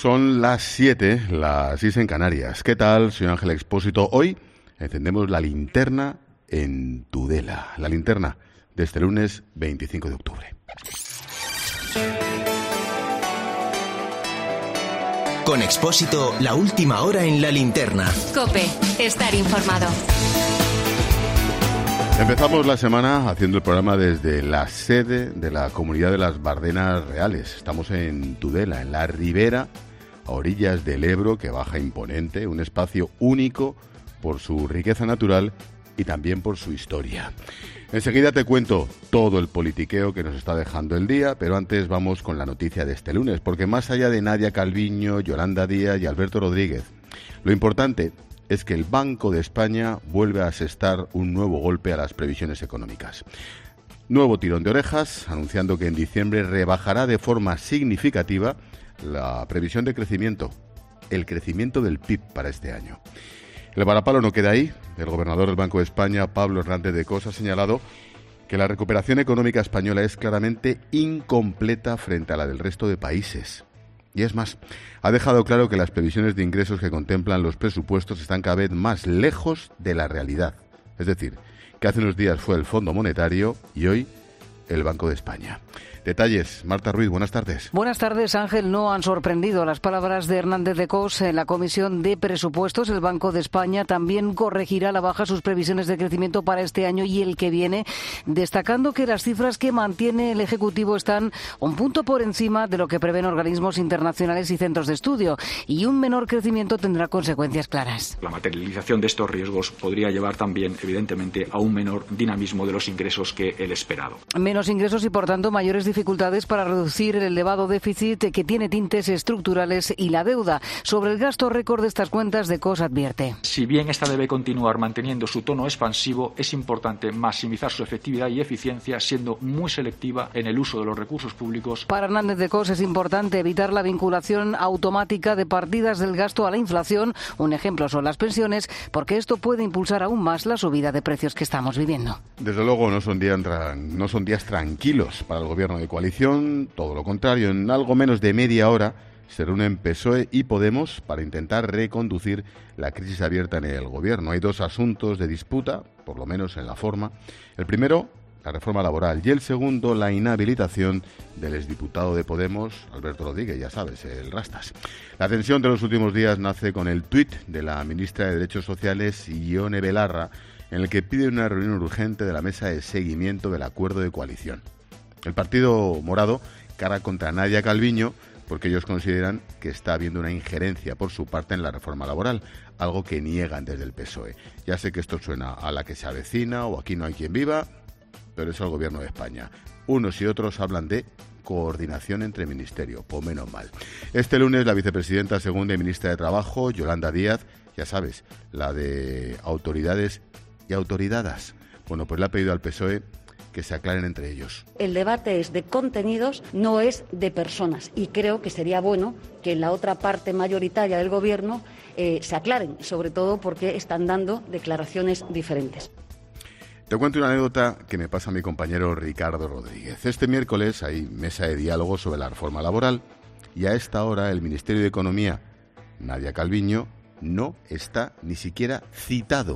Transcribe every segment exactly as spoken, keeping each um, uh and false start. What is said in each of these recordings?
Son las siete, las seis en Canarias. ¿Qué tal? Soy Ángel Expósito. Hoy encendemos la linterna en Tudela. La linterna de este lunes veinticinco de octubre. Con Expósito, la última hora en la linterna. COPE, estar informado. Empezamos la semana haciendo el programa desde la sede de la Comunidad de las Bardenas Reales. Estamos en Tudela, en la ribera, a orillas del Ebro, que baja imponente, un espacio único por su riqueza natural y también por su historia. Enseguida te cuento todo el politiqueo que nos está dejando el día, pero antes vamos con la noticia de este lunes, porque más allá de Nadia Calviño, Yolanda Díaz y Alberto Rodríguez, lo importante es que el Banco de España vuelve a asestar un nuevo golpe a las previsiones económicas. Nuevo tirón de orejas, anunciando que en diciembre rebajará de forma significativa la previsión de crecimiento, el crecimiento del P I B para este año. El varapalo no queda ahí. El gobernador del Banco de España, Pablo Hernández de Cos, ha señalado que la recuperación económica española es claramente incompleta frente a la del resto de países. Y es más, ha dejado claro que las previsiones de ingresos que contemplan los presupuestos están cada vez más lejos de la realidad. Es decir, que hace unos días fue el Fondo Monetario y hoy el Banco de España. Detalles, Marta Ruiz, buenas tardes. Buenas tardes, Ángel. No han sorprendido las palabras de Hernández de Cos en la Comisión de Presupuestos. El Banco de España también corregirá a la baja sus previsiones de crecimiento para este año y el que viene, destacando que las cifras que mantiene el Ejecutivo están un punto por encima de lo que prevén organismos internacionales y centros de estudio, y un menor crecimiento tendrá consecuencias claras. La materialización de estos riesgos podría llevar también, evidentemente, a un menor dinamismo de los ingresos que el esperado. Menos ingresos y, por tanto, mayores dificultades para reducir el elevado déficit que tiene tintes estructurales y la deuda. Sobre el gasto récord de estas cuentas, de Cos advierte: si bien esta debe continuar manteniendo su tono expansivo, es importante maximizar su efectividad y eficiencia, siendo muy selectiva en el uso de los recursos públicos. Para Hernández de Cos es importante evitar la vinculación automática de partidas del gasto a la inflación. Un ejemplo son las pensiones, porque esto puede impulsar aún más la subida de precios que estamos viviendo. Desde luego no son días, no son días tranquilos para el gobierno de coalición, todo lo contrario. En algo menos de media hora se reúnen P S O E y Podemos para intentar reconducir la crisis abierta en el gobierno. Hay dos asuntos de disputa, por lo menos en la forma. El primero, la reforma laboral, y el segundo, la inhabilitación del exdiputado de Podemos, Alberto Rodríguez, ya sabes, el Rastas. La tensión de los últimos días nace con el tuit de la ministra de Derechos Sociales, Ione Belarra, en el que pide una reunión urgente de la mesa de seguimiento del acuerdo de coalición. El Partido Morado carga contra Nadia Calviño porque ellos consideran que está habiendo una injerencia por su parte en la reforma laboral, algo que niegan desde el P S O E. Ya sé que esto suena a la que se avecina o aquí no hay quien viva, pero es el gobierno de España. Unos y otros hablan de coordinación entre ministerios, pues menos mal. Este lunes la vicepresidenta segunda y ministra de Trabajo, Yolanda Díaz, ya sabes, la de autoridades y autoridadas, bueno, pues le ha pedido al P S O E que se aclaren entre ellos. El debate es de contenidos, no es de personas, y creo que sería bueno que en la otra parte mayoritaria del Gobierno eh, se aclaren, sobre todo porque están dando declaraciones diferentes. Te cuento una anécdota que me pasa a mi compañero Ricardo Rodríguez. Este miércoles hay mesa de diálogo sobre la reforma laboral y a esta hora el Ministerio de Economía, Nadia Calviño, no está ni siquiera citado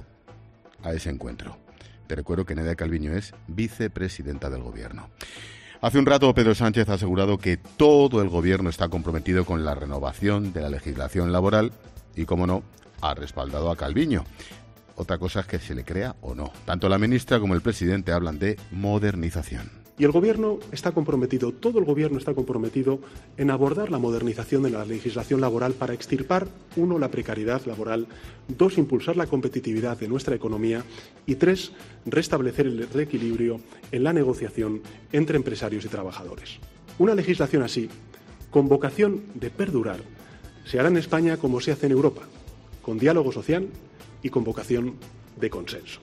a ese encuentro. Te recuerdo que Nadia Calviño es vicepresidenta del Gobierno. Hace un rato Pedro Sánchez ha asegurado que todo el Gobierno está comprometido con la renovación de la legislación laboral y, como no, ha respaldado a Calviño. Otra cosa es que se le crea o no. Tanto la ministra como el presidente hablan de modernización. Y el Gobierno está comprometido, todo el Gobierno está comprometido en abordar la modernización de la legislación laboral para extirpar, uno, la precariedad laboral, dos, impulsar la competitividad de nuestra economía y tres, restablecer el equilibrio en la negociación entre empresarios y trabajadores. Una legislación así, con vocación de perdurar, se hará en España como se hace en Europa, con diálogo social y con vocación de consenso.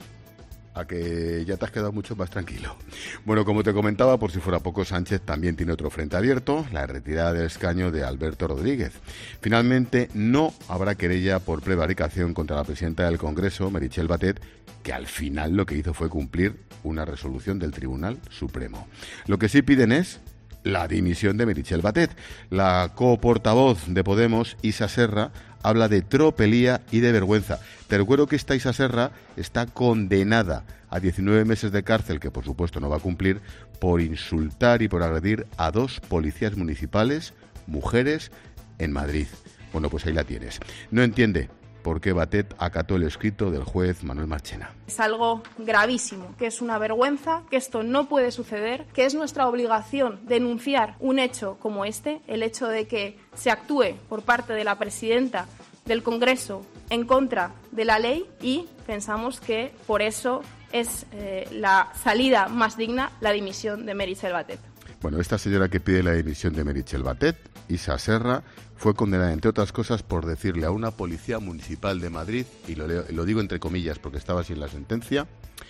A que ya te has quedado mucho más tranquilo. Bueno, como te comentaba, por si fuera poco, Sánchez también tiene otro frente abierto, la retirada del escaño de Alberto Rodríguez. Finalmente, no habrá querella por prevaricación contra la presidenta del Congreso, Meritxell Batet, que al final lo que hizo fue cumplir una resolución del Tribunal Supremo. Lo que sí piden es la dimisión de Meritxell Batet. La coportavoz de Podemos, Isa Serra, habla de tropelía y de vergüenza. Te recuerdo que esta Isa Serra está condenada a diecinueve meses de cárcel, que por supuesto no va a cumplir, por insultar y por agredir a dos policías municipales, mujeres, en Madrid. Bueno, pues ahí la tienes. No entiende por qué Batet acató el escrito del juez Manuel Marchena. Es algo gravísimo, que es una vergüenza, que esto no puede suceder, que es nuestra obligación denunciar un hecho como este, el hecho de que se actúe por parte de la presidenta del Congreso en contra de la ley, y pensamos que por eso es eh, la salida más digna la dimisión de Meritxell Batet. Bueno, esta señora que pide la dimisión de Meritxell Batet, Isa Serra, fue condenada, entre otras cosas, por decirle a una policía municipal de Madrid, y lo, leo, lo digo entre comillas porque estaba así en la sentencia: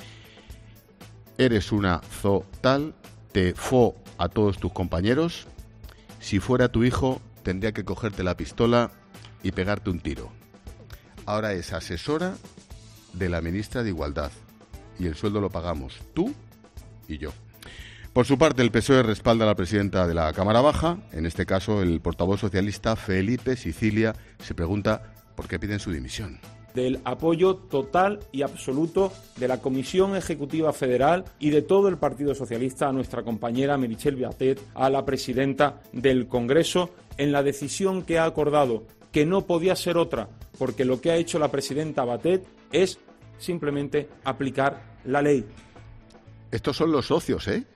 eres una zo tal, te fo a todos tus compañeros, si fuera tu hijo tendría que cogerte la pistola y pegarte un tiro. Ahora es asesora de la ministra de Igualdad y el sueldo lo pagamos tú y yo. Por su parte, el P S O E respalda a la presidenta de la Cámara Baja. En este caso, el portavoz socialista Felipe Sicilia se pregunta por qué piden su dimisión. Del apoyo total y absoluto de la Comisión Ejecutiva Federal y de todo el Partido Socialista a nuestra compañera Meritxell Batet, a la presidenta del Congreso, en la decisión que ha acordado, que no podía ser otra, porque lo que ha hecho la presidenta Batet es simplemente aplicar la ley. Estos son los socios, ¿eh?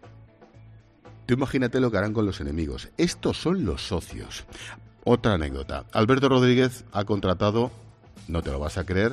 Tú imagínate lo que harán con los enemigos. Estos son los socios. Otra anécdota. Alberto Rodríguez ha contratado, no te lo vas a creer,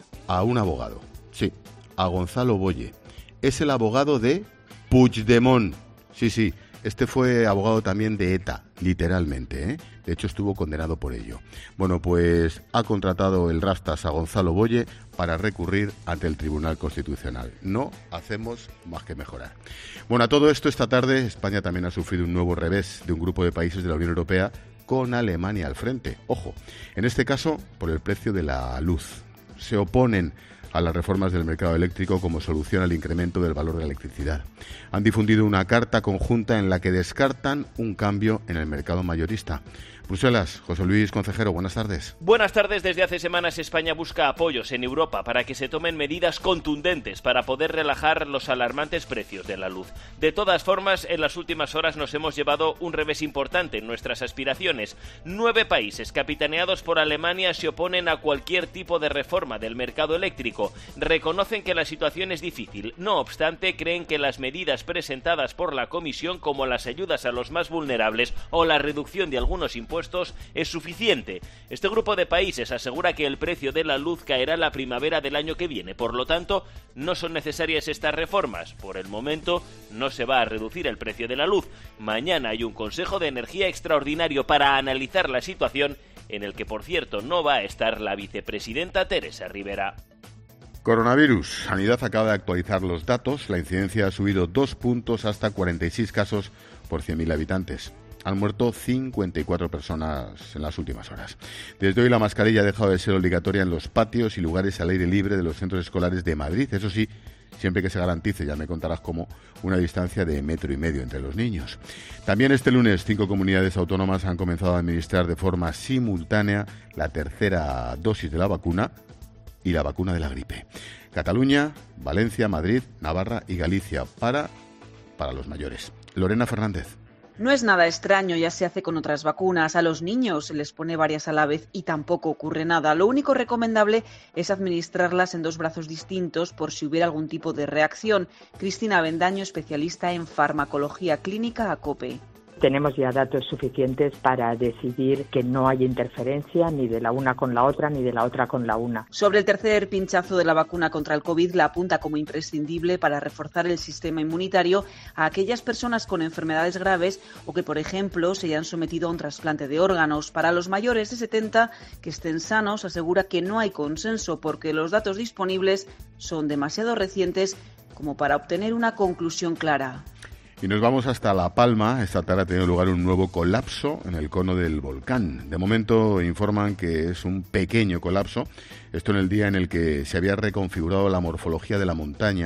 a un abogado. Sí, a Gonzalo Boye. Es el abogado de Puigdemont. Sí, sí, este fue abogado también de ETA, literalmente, ¿eh? De hecho, estuvo condenado por ello. Bueno, pues ha contratado el Rastas a Gonzalo Boye para recurrir ante el Tribunal Constitucional. No hacemos más que mejorar. Bueno, a todo esto, esta tarde, España también ha sufrido un nuevo revés de un grupo de países de la Unión Europea con Alemania al frente. Ojo, en este caso, por el precio de la luz. Se oponen a las reformas del mercado eléctrico como solución al incremento del valor de la electricidad. Han difundido una carta conjunta en la que descartan un cambio en el mercado mayorista. Bruselas, José Luis Concejero, buenas tardes. Buenas tardes. Desde hace semanas España busca apoyos en Europa para que se tomen medidas contundentes para poder relajar los alarmantes precios de la luz. De todas formas, en las últimas horas nos hemos llevado un revés importante en nuestras aspiraciones. Nueve países capitaneados por Alemania se oponen a cualquier tipo de reforma del mercado eléctrico. Reconocen que la situación es difícil. No obstante, creen que las medidas presentadas por la Comisión, como las ayudas a los más vulnerables o la reducción de algunos impuestos, es suficiente. Este grupo de países asegura que el precio de la luz caerá la primavera del año que viene. Por lo tanto, no son necesarias estas reformas. Por el momento, no se va a reducir el precio de la luz. Mañana hay un Consejo de Energía extraordinario para analizar la situación, en el que, por cierto, no va a estar la vicepresidenta Teresa Rivera. Coronavirus. Sanidad acaba de actualizar los datos. La incidencia ha subido dos puntos hasta cuarenta y seis casos por cien mil habitantes. Han muerto cincuenta y cuatro personas en las últimas horas. Desde hoy la mascarilla ha dejado de ser obligatoria en los patios y lugares al aire libre de los centros escolares de Madrid. Eso sí, siempre que se garantice, ya me contarás cómo, una distancia de metro y medio entre los niños. También este lunes, cinco comunidades autónomas han comenzado a administrar de forma simultánea la tercera dosis de la vacuna y la vacuna de la gripe. Cataluña, Valencia, Madrid, Navarra y Galicia para, para los mayores. Lorena Fernández. No es nada extraño, ya se hace con otras vacunas. A los niños se les pone varias a la vez y tampoco ocurre nada. Lo único recomendable es administrarlas en dos brazos distintos por si hubiera algún tipo de reacción. Cristina Avendaño, especialista en farmacología clínica, ACOPE. Tenemos ya datos suficientes para decidir que no hay interferencia ni de la una con la otra ni de la otra con la una. Sobre el tercer pinchazo de la vacuna contra el COVID, la apunta como imprescindible para reforzar el sistema inmunitario a aquellas personas con enfermedades graves o que, por ejemplo, se hayan sometido a un trasplante de órganos. Para los mayores de setenta que estén sanos, asegura que no hay consenso porque los datos disponibles son demasiado recientes como para obtener una conclusión clara. Y nos vamos hasta La Palma. Esta tarde ha tenido lugar un nuevo colapso en el cono del volcán. De momento informan que es un pequeño colapso. Esto en el día en el que se había reconfigurado la morfología de la montaña y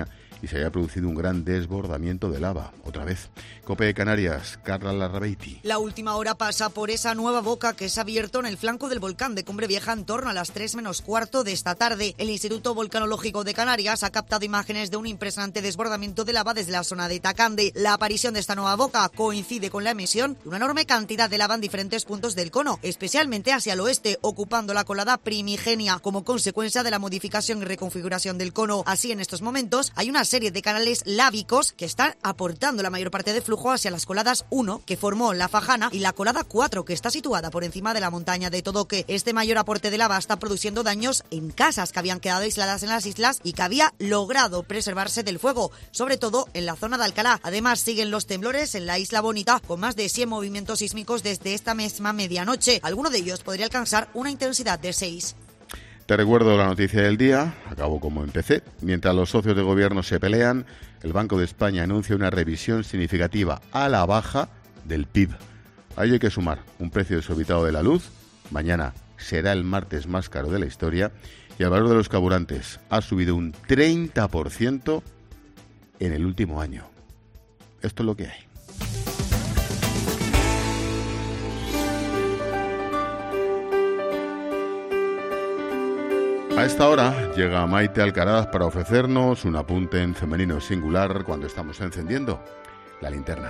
y se haya producido un gran desbordamiento de lava. Otra vez. COPE de Canarias, Carla Larrabeiti. La última hora pasa por esa nueva boca que se ha abierto en el flanco del volcán de Cumbre Vieja en torno a las tres menos cuarto de esta tarde. El Instituto Volcanológico de Canarias ha captado imágenes de un impresionante desbordamiento de lava desde la zona de Tacande. La aparición de esta nueva boca coincide con la emisión de una enorme cantidad de lava en diferentes puntos del cono, especialmente hacia el oeste, ocupando la colada primigenia como consecuencia de la modificación y reconfiguración del cono. Así, en estos momentos hay una serie de canales lábicos que están aportando la mayor parte de flujo hacia las coladas uno, que formó la Fajana, y la colada cuatro, que está situada por encima de la montaña de Todoque. Este mayor aporte de lava está produciendo daños en casas que habían quedado aisladas en las islas y que había logrado preservarse del fuego, sobre todo en la zona de Alcalá. Además, siguen los temblores en la Isla Bonita, con más de cien movimientos sísmicos desde esta misma medianoche. Alguno de ellos podría alcanzar una intensidad de seis. Te recuerdo la noticia del día, acabo como empecé. Mientras los socios de gobierno se pelean, el Banco de España anuncia una revisión significativa a la baja del P I B. A ello hay que sumar un precio desorbitado de la luz. Mañana será el martes más caro de la historia y el valor de los carburantes ha subido un treinta por ciento en el último año. Esto es lo que hay. A esta hora llega Maite Alcaraz para ofrecernos un apunte en femenino singular cuando estamos encendiendo la linterna.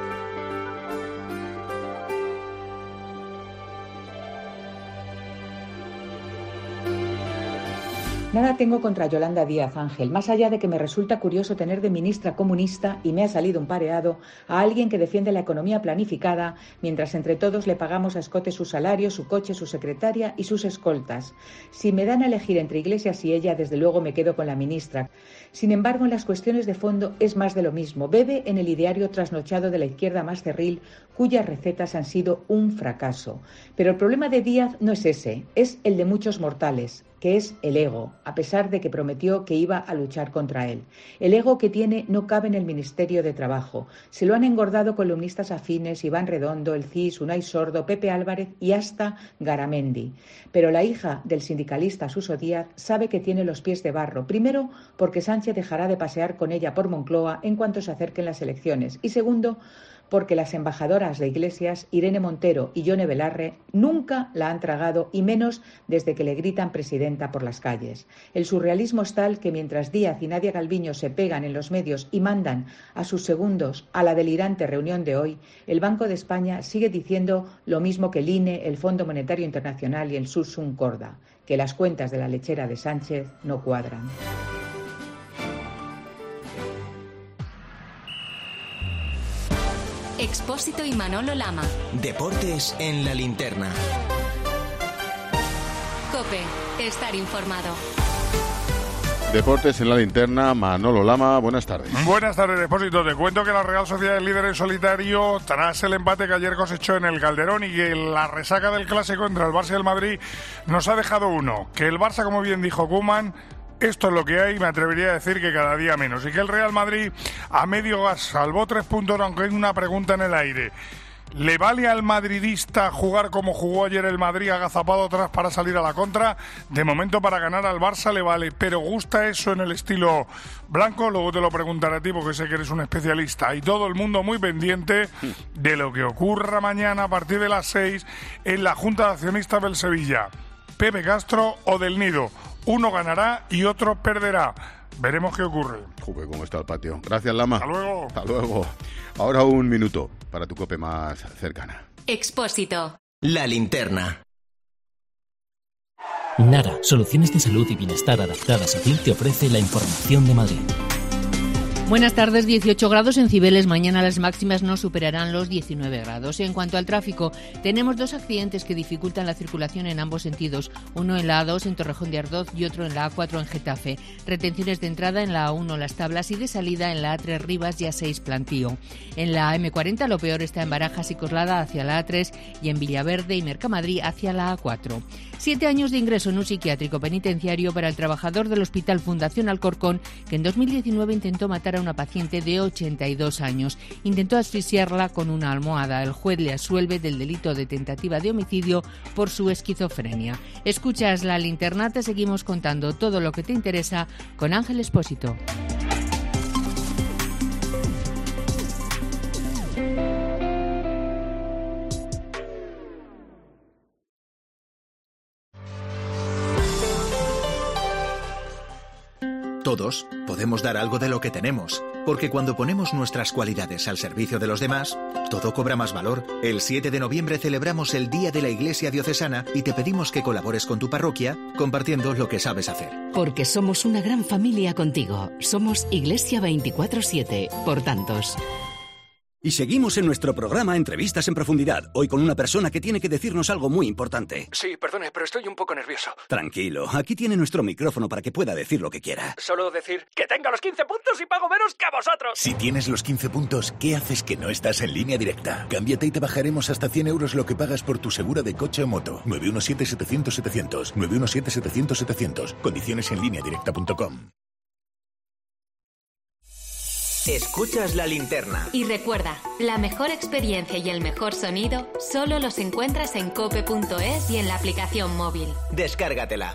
Nada tengo contra Yolanda Díaz Ángel, más allá de que me resulta curioso tener de ministra comunista, y me ha salido un pareado, a alguien que defiende la economía planificada, mientras entre todos le pagamos a escote su salario, su coche, su secretaria y sus escoltas. Si me dan a elegir entre Iglesias y ella, desde luego me quedo con la ministra. Sin embargo, en las cuestiones de fondo es más de lo mismo. Bebe en el ideario trasnochado de la izquierda más cerril, cuyas recetas han sido un fracaso. Pero el problema de Díaz no es ese, es el de muchos mortales, que es el ego, a pesar de que prometió que iba a luchar contra él. El ego que tiene no cabe en el Ministerio de Trabajo. Se lo han engordado columnistas afines, Iván Redondo, El Cis, Unai Sordo, Pepe Álvarez y hasta Garamendi. Pero la hija del sindicalista Suso Díaz sabe que tiene los pies de barro. Primero, porque Sánchez dejará de pasear con ella por Moncloa en cuanto se acerquen las elecciones. Y segundo, porque las embajadoras de Iglesias, Irene Montero y Yone Belarre, nunca la han tragado, y menos desde que le gritan presidenta por las calles. El surrealismo es tal que mientras Díaz y Nadia Calviño se pegan en los medios y mandan a sus segundos a la delirante reunión de hoy, el Banco de España sigue diciendo lo mismo que el I N E, el Fondo Monetario Internacional y el Sursum Corda, que las cuentas de la lechera de Sánchez no cuadran. Expósito y Manolo Lama. Deportes en la linterna. COPE, estar informado. Deportes en la linterna, Manolo Lama, buenas tardes. Buenas tardes, Depósito. Te cuento que la Real Sociedad es líder en solitario tras el empate que ayer cosechó en el Calderón y que la resaca del clásico entre el Barça y el Madrid nos ha dejado uno. Que el Barça, como bien dijo Koeman, esto es lo que hay, me atrevería a decir que cada día menos. Y que el Real Madrid a medio gas salvó tres puntos, aunque hay una pregunta en el aire. ¿Le vale al madridista jugar como jugó ayer el Madrid, agazapado atrás para salir a la contra? De momento, para ganar al Barça le vale, pero ¿gusta eso en el estilo blanco? Luego te lo preguntaré a ti, porque sé que eres un especialista. Y todo el mundo muy pendiente de lo que ocurra mañana a partir de las seis en la Junta de Accionistas del Sevilla. Pepe Castro o Del Nido. Uno ganará y otro perderá. Veremos qué ocurre. Joder, cómo está el patio. Gracias, Lama. Hasta luego. Hasta luego. Ahora un minuto para tu COPE más cercana. Expósito. La linterna. Nara, soluciones de salud y bienestar adaptadas a ti, te ofrece la información de Madrid. Buenas tardes, dieciocho grados en Cibeles. Mañana las máximas no superarán los diecinueve grados. En cuanto al tráfico, tenemos dos accidentes que dificultan la circulación en ambos sentidos. Uno en la A dos en Torrejón de Ardoz y otro en la A cuatro en Getafe. Retenciones de entrada en la A uno Las Tablas y de salida en la A tres Rivas y A seis Plantío. En la M cuarenta lo peor está en Barajas y Coslada hacia la A tres y en Villaverde y Mercamadrid hacia la A cuatro. Siete años de ingreso en un psiquiátrico penitenciario para el trabajador del Hospital Fundación Alcorcón, que en dos mil diecinueve intentó matar a una paciente de ochenta y dos años. Intentó asfixiarla con una almohada. El juez le absuelve del delito de tentativa de homicidio por su esquizofrenia. Escuchas La Linterna, te seguimos contando todo lo que te interesa con Ángel Expósito. Todos podemos dar algo de lo que tenemos, porque cuando ponemos nuestras cualidades al servicio de los demás, todo cobra más valor. El siete de noviembre celebramos el Día de la Iglesia Diocesana y te pedimos que colabores con tu parroquia compartiendo lo que sabes hacer. Porque somos una gran familia contigo. Somos Iglesia veinticuatro siete, por tantos. Y seguimos en nuestro programa Entrevistas en Profundidad, hoy con una persona que tiene que decirnos algo muy importante. Sí, perdone, pero estoy un poco nervioso. Tranquilo, aquí tiene nuestro micrófono para que pueda decir lo que quiera. Solo decir que tenga los quince puntos y pago menos que vosotros. Si tienes los quince puntos, ¿qué haces que no estás en Línea Directa? Cámbiate y te bajaremos hasta cien euros lo que pagas por tu seguro de coche o moto. nueve uno siete, setecientos, setecientos. nueve uno siete, setecientos, setecientos. Condiciones en línea directa punto com. Escuchas la linterna. Y recuerda, la mejor experiencia y el mejor sonido solo los encuentras en cope punto es y en la aplicación móvil. Descárgatela.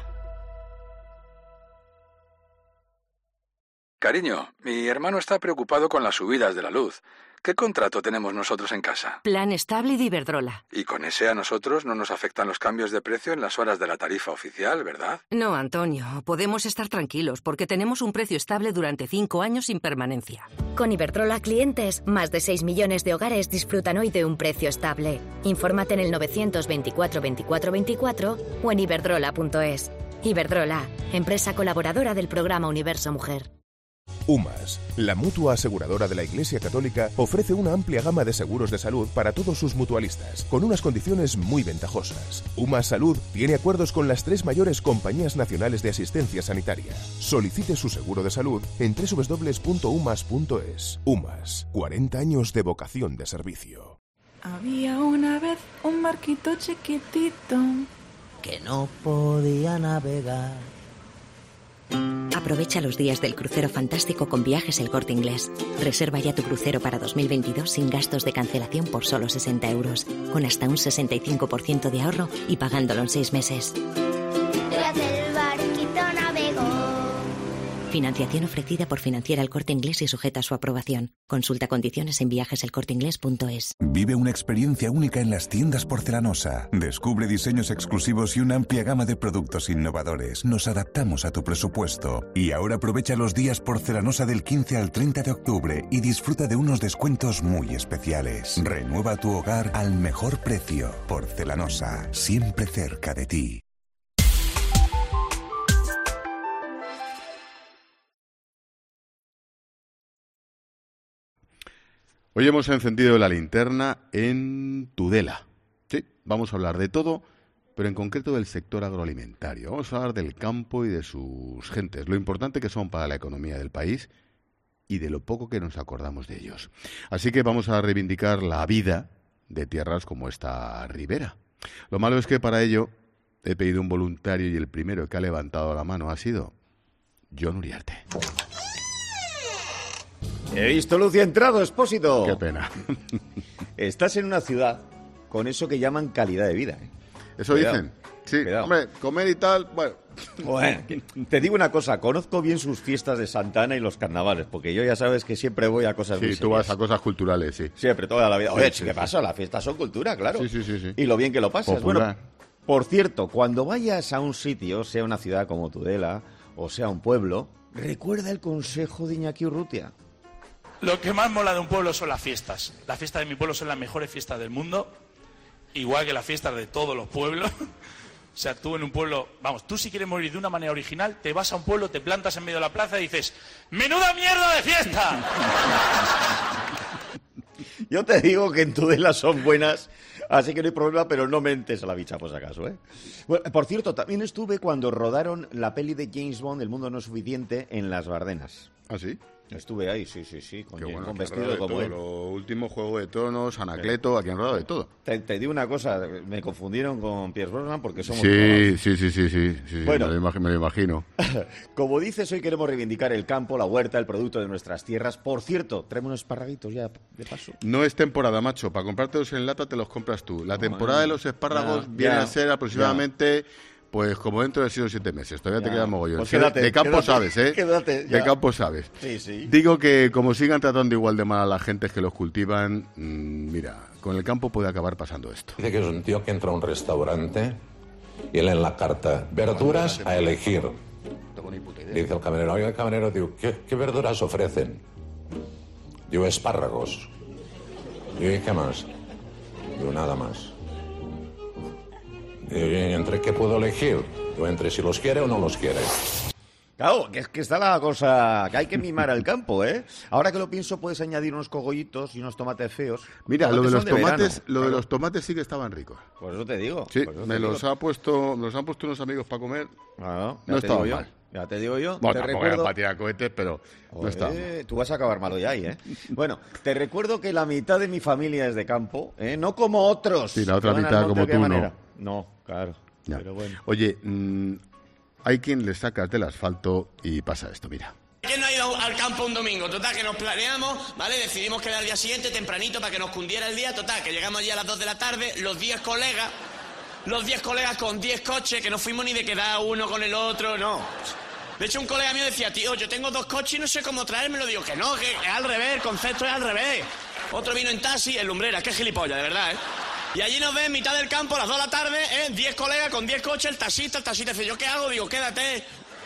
Cariño, mi hermano está preocupado con las subidas de la luz. ¿Qué contrato tenemos nosotros en casa? Plan estable de Iberdrola. Y con ese a nosotros no nos afectan los cambios de precio en las horas de la tarifa oficial, ¿verdad? No, Antonio, podemos estar tranquilos porque tenemos un precio estable durante cinco años sin permanencia. Con Iberdrola clientes, más de seis millones de hogares disfrutan hoy de un precio estable. Infórmate en el novecientos veinticuatro veinticuatro veinticuatro o en iberdrola punto es. Iberdrola, empresa colaboradora del programa Universo Mujer. UMAS, la mutua aseguradora de la Iglesia Católica, ofrece una amplia gama de seguros de salud para todos sus mutualistas, con unas condiciones muy ventajosas. UMAS Salud tiene acuerdos con las tres mayores compañías nacionales de asistencia sanitaria. Solicite su seguro de salud en doble u doble u doble u punto umas punto es. UMAS, cuarenta años de vocación de servicio. Había una vez un barquito chiquitito que no podía navegar. Aprovecha los días del crucero fantástico con Viajes El Corte Inglés. Reserva ya tu crucero para dos mil veintidós sin gastos de cancelación por solo sesenta euros, con hasta un sesenta y cinco por ciento de ahorro y pagándolo en seis meses. Tras el barquito navegó. Financiación ofrecida por Financiera El Corte Inglés y sujeta a su aprobación. Consulta condiciones en viajes el corte inglés punto es. Vive una experiencia única en las tiendas Porcelanosa. Descubre diseños exclusivos y una amplia gama de productos innovadores. Nos adaptamos a tu presupuesto. Y ahora aprovecha los días Porcelanosa del quince al treinta de octubre y disfruta de unos descuentos muy especiales. Renueva tu hogar al mejor precio. Porcelanosa, siempre cerca de ti. Hoy hemos encendido la linterna en Tudela. Sí, vamos a hablar de todo, pero en concreto del sector agroalimentario. Vamos a hablar del campo y de sus gentes, lo importante que son para la economía del país y de lo poco que nos acordamos de ellos. Así que vamos a reivindicar la vida de tierras como esta ribera. Lo malo es que para ello he pedido un voluntario y el primero que ha levantado la mano ha sido Jon Uriarte. He visto luz y he entrado, Expósito. Qué pena. Estás en una ciudad con eso que llaman calidad de vida, ¿eh? Eso Cuidado. Dicen. Sí, Cuidado. Hombre, comer y tal, bueno. Bueno, te digo una cosa, conozco bien sus fiestas de Santa Ana y los carnavales, porque yo ya sabes que siempre voy a cosas muy Sí, tú vas a cosas culturales, sí. Siempre, toda la vida. Oye, sí, ¿qué sí, pasa? Las fiestas son cultura, claro. Sí, sí, sí, sí. Y lo bien que lo pasas. Popular. Bueno, por cierto, cuando vayas a un sitio, sea una ciudad como Tudela, o sea un pueblo, recuerda el consejo de Iñaki Urrutia. Lo que más mola de un pueblo son las fiestas. Las fiestas de mi pueblo son las mejores fiestas del mundo, igual que las fiestas de todos los pueblos. O sea, tú en un pueblo, vamos, tú si quieres morir de una manera original, te vas a un pueblo, te plantas en medio de la plaza y dices, ¡menuda mierda de fiesta! Yo te digo que en Tudela son buenas, así que no hay problema, pero no mentes a la bicha por si acaso, ¿eh? Bueno, por cierto, también estuve cuando rodaron la peli de James Bond, El mundo no es suficiente, en Las Bardenas. ¿Ah, sí? Estuve ahí, sí, sí, sí, con, bueno, con vestido como él. Lo último, Juego de Tronos, Anacleto, aquí han rodado de todo. Te, te digo una cosa, me confundieron con Pierce Brosnan porque somos... Sí, sí, sí, sí, sí, sí, bueno, me lo imagino. Me lo imagino. Como dices, hoy queremos reivindicar el campo, la huerta, el producto de nuestras tierras. Por cierto, traemos unos espárragos ya de paso. No es temporada, macho, para comprártelos en lata te los compras tú. La temporada de los espárragos ya, viene ya, a ser aproximadamente... Ya. Pues como dentro de seis o siete meses, todavía ya. te queda mogollón. Pues sí, quédate, de campo quédate, sabes, ¿eh? Quédate, de campo sabes. Sí, sí. Digo que como sigan tratando igual de mal a la gente que los cultivan, mmm, mira, con el campo puede acabar pasando esto. Dice que es un tío que entra a un restaurante y lee en la carta, verduras a elegir. buena puta idea. Dice el camarero, oiga, el camarero, digo, ¿qué, qué verduras ofrecen? Digo, espárragos. Digo, ¿y qué más? Digo, nada más. Digo, ¿y entre qué puedo elegir? Digo, entre si los quiere o no los quiere. Claro, que es que está la cosa, que hay que mimar al campo, ¿eh? Ahora que lo pienso, puedes añadir unos cogollitos y unos tomates feos. Mira, lo de los de tomates, verano, lo claro. de los tomates sí que estaban ricos. Por eso te digo. Sí, por eso me te los digo. ha puesto, me los han puesto unos amigos para comer. Claro, no te estaban digo yo, mal. Ya te digo yo. Bueno, te tampoco recuerdo... eran para tirar cohetes, pero no Oye, estaban mal. tú vas a acabar malo ya ahí, ¿eh? Bueno, te recuerdo que la mitad de mi familia es de campo, ¿eh? No como otros. Sí, la otra que van al mitad monte, como ¿de tú, qué no. manera? No, claro. Ya. Pero bueno. Oye, mmm, hay quien le sacas del asfalto y pasa esto, mira. ¿Quién no ha ido al campo un domingo? Total, que nos planeamos, ¿vale? Decidimos quedar al día siguiente tempranito para que nos cundiera el día. Total, que llegamos allí a las dos de la tarde, los diez colegas, los diez colegas con diez coches, que no fuimos ni de quedar uno con el otro, no. De hecho, un colega mío decía, tío, yo tengo dos coches y no sé cómo traérmelo. Digo, que no, que es al revés, el concepto es al revés. Otro vino en taxi, en Lumbreras, qué gilipollas, de verdad, ¿eh? Y allí nos ven en mitad del campo, a las dos de la tarde, ¿eh? diez colegas con diez coches, el taxista, el taxista dice, ¿yo qué hago? Digo, quédate.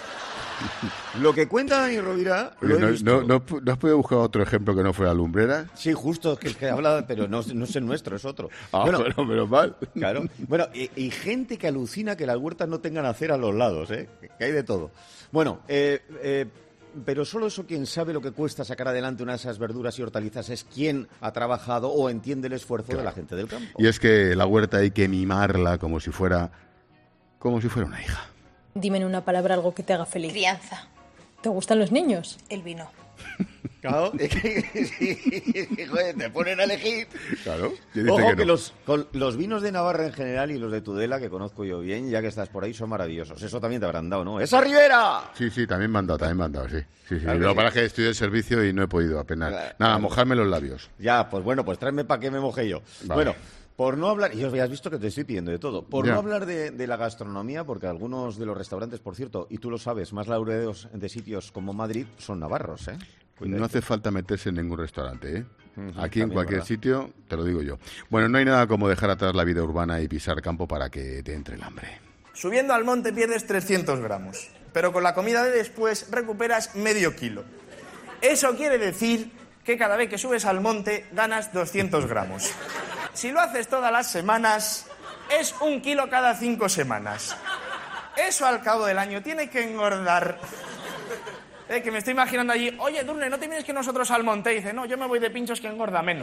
Lo que cuenta Dani Rovira, Oye, lo he no, visto. no, no, ¿no has podido buscar otro ejemplo que no fuera lumbrera? Sí, justo, que es que habla, pero no, no es el nuestro, es otro. Ah, bueno, pero menos mal. Claro. Bueno, y, y gente que alucina que las huertas no tengan acera a los lados, ¿eh? Que hay de todo. Bueno, eh, eh, pero solo eso quien sabe lo que cuesta sacar adelante una de esas verduras y hortalizas es quien ha trabajado o entiende el esfuerzo Claro. de la gente del campo. Y es que la huerta hay que mimarla como si fuera, como si fuera una hija. Dime en una palabra algo que te haga feliz. Crianza. ¿Te gustan los niños? El vino. Claro, es que, joder, te ponen a elegir. Claro. ¿Quién dice Ojo que que, no? los, con- los vinos de Navarra en general y los de Tudela, que conozco yo bien, ya que estás por ahí, son maravillosos. Eso también te habrán dado, ¿no? ¡Esa Ribera! Sí, sí, también me han dado, también me han dado, sí. sí, sí. Claro que Lo sí. que pasa es que estoy de servicio y no he podido apenas. Claro. Nada, mojarme los labios. Ya, pues bueno, pues tráeme para que me moje yo. Vale. Bueno, por no hablar, y os habéis visto que te estoy pidiendo de todo, por Ya. no hablar de, de la gastronomía, porque algunos de los restaurantes, por cierto, y tú lo sabes, más laureados de sitios como Madrid son navarros, ¿eh? No hace falta meterse en ningún restaurante, ¿eh? Ujú, Aquí en también, cualquier ¿verdad? sitio, te lo digo yo. Bueno, no hay nada como dejar atrás la vida urbana y pisar campo para que te entre el hambre. Subiendo al monte pierdes trescientos gramos, pero con la comida de después recuperas medio kilo. Eso quiere decir que cada vez que subes al monte ganas doscientos gramos. Si lo haces todas las semanas, es un kilo cada cinco semanas. Eso al cabo del año tiene que engordar. Eh, que me estoy imaginando allí, oye, Durne, ¿no te vienes que nosotros al monte? Y dice, no, yo me voy de pinchos que engorda menos.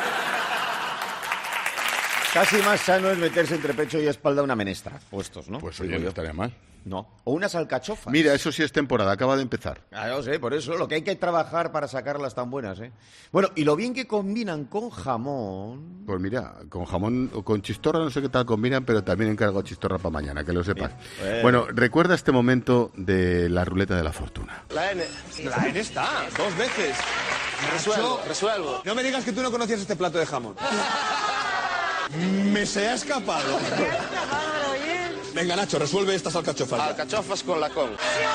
Casi más sano es meterse entre pecho y espalda una menestra, puestos, ¿no? Pues Digo oye, no yo. estaría mal. No. O unas alcachofas. Mira, eso sí es temporada, acaba de empezar. Ah, no sé, por eso, lo que hay que trabajar para sacarlas tan buenas, ¿eh? Bueno, y lo bien que combinan con jamón... Pues mira, con jamón o con chistorra no sé qué tal combinan, pero también encargo chistorra para mañana, que lo sepas. Bien. Bueno, recuerda este momento de la ruleta de la fortuna. La N. La N está. Dos veces. Resuelvo, resuelvo. No me digas que tú no conocías este plato de jamón. Me se ha escapado. Venga, Nacho, resuelve estas alcachofas. Alcachofas con la con.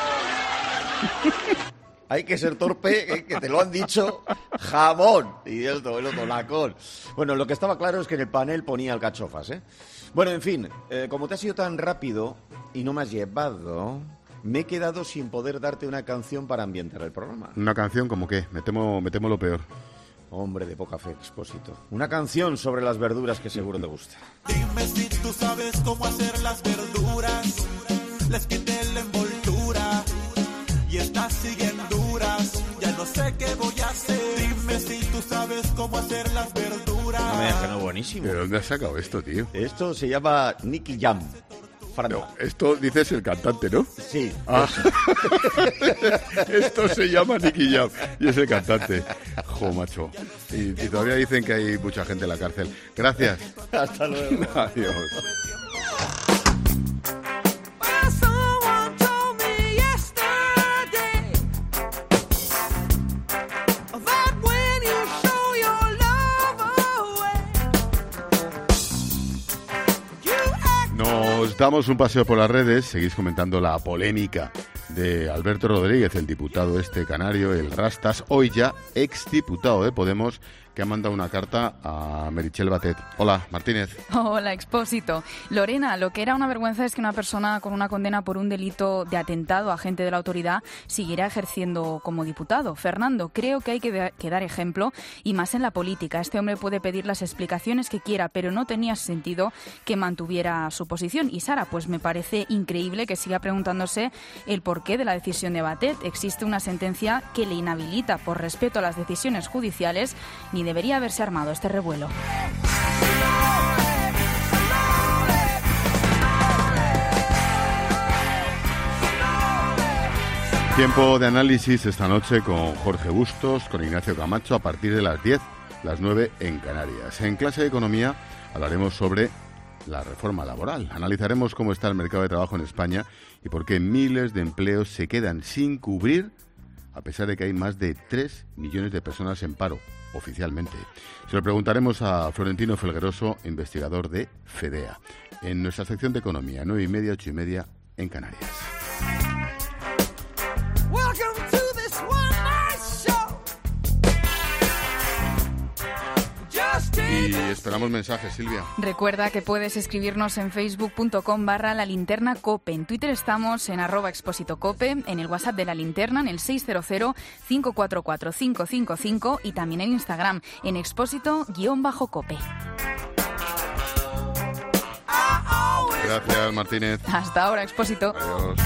Hay que ser torpe, ¿eh? Que te lo han dicho, jamón. Y esto, el otro, la con. Bueno, lo que estaba claro es que en el panel ponía alcachofas, ¿eh? Bueno, en fin, eh, como te has ido tan rápido y no me has llevado, me he quedado sin poder darte una canción para ambientar el programa. Una canción como qué, me temo, me temo lo peor. Hombre de poca fe, Expósito. Una canción sobre las verduras que seguro te gusta. Dime si tú sabes cómo hacer las verduras. Les quité la envoltura y estas siguen duras. Ya no sé qué voy a hacer. Dime si tú sabes cómo hacer las verduras. No me digas que no es buenísimo. ¿De dónde has sacado esto, tío? Esto se llama Nicky Jam. No, esto dices el cantante, ¿no? Sí. Ah. Esto se llama Nicky Jam y es el cantante. Jo, macho. Y, y todavía dicen que hay mucha gente en la cárcel. Gracias. Hasta luego. Adiós. Nos damos un paseo por las redes, seguís comentando la polémica de Alberto Rodríguez, el diputado este canario, el Rastas, hoy ya exdiputado de Podemos, que ha mandado una carta a Meritxell Batet. Hola, Martínez. Hola, Expósito. Lorena, lo que era una vergüenza es que una persona con una condena por un delito de atentado a agente de la autoridad siguiera ejerciendo como diputado. Fernando, creo que hay que, de- que dar ejemplo, y más en la política. Este hombre puede pedir las explicaciones que quiera, pero no tenía sentido que mantuviera su posición. Y Sara, pues me parece increíble que siga preguntándose el porqué de la decisión de Batet. Existe una sentencia que le inhabilita por respeto a las decisiones judiciales, ni debería haberse armado este revuelo. Tiempo de análisis esta noche con Jorge Bustos, con Ignacio Camacho, a partir de las diez, las nueve en Canarias. En clase de economía hablaremos sobre la reforma laboral. Analizaremos cómo está el mercado de trabajo en España y por qué miles de empleos se quedan sin cubrir, a pesar de que hay más de tres millones de personas en paro, oficialmente. Se lo preguntaremos a Florentino Felgueroso, investigador de FEDEA, en nuestra sección de economía, nueve y media, ocho y media en Canarias. Y esperamos mensajes, Silvia. Recuerda que puedes escribirnos en facebook.com barra la linterna cope. En Twitter estamos en arroba expósito cope, en el WhatsApp de la linterna en el seis cero cero, cinco cuatro cuatro, cinco cinco cinco y también en Instagram en expósito-cope. Gracias, Martínez. Hasta ahora, Expósito. Adiós.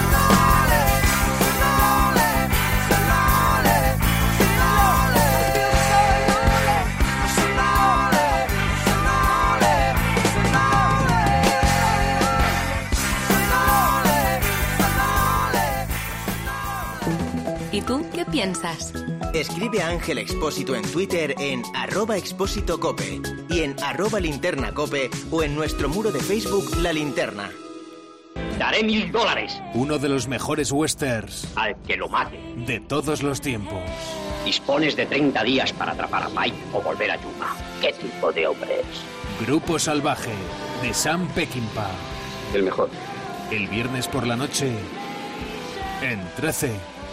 ¿Y tú qué piensas? Escribe a Ángel Expósito en Twitter en arroba expósito cope y en arroba linterna cope o en nuestro muro de Facebook La Linterna. Daré mil dólares. Uno de los mejores westerns Al que lo mate. de todos los tiempos. Dispones de treinta días para atrapar a Mike o volver a Yuma. ¿Qué tipo de hombre es? Grupo Salvaje, de Sam Peckinpah. El mejor. El viernes por la noche, en trece.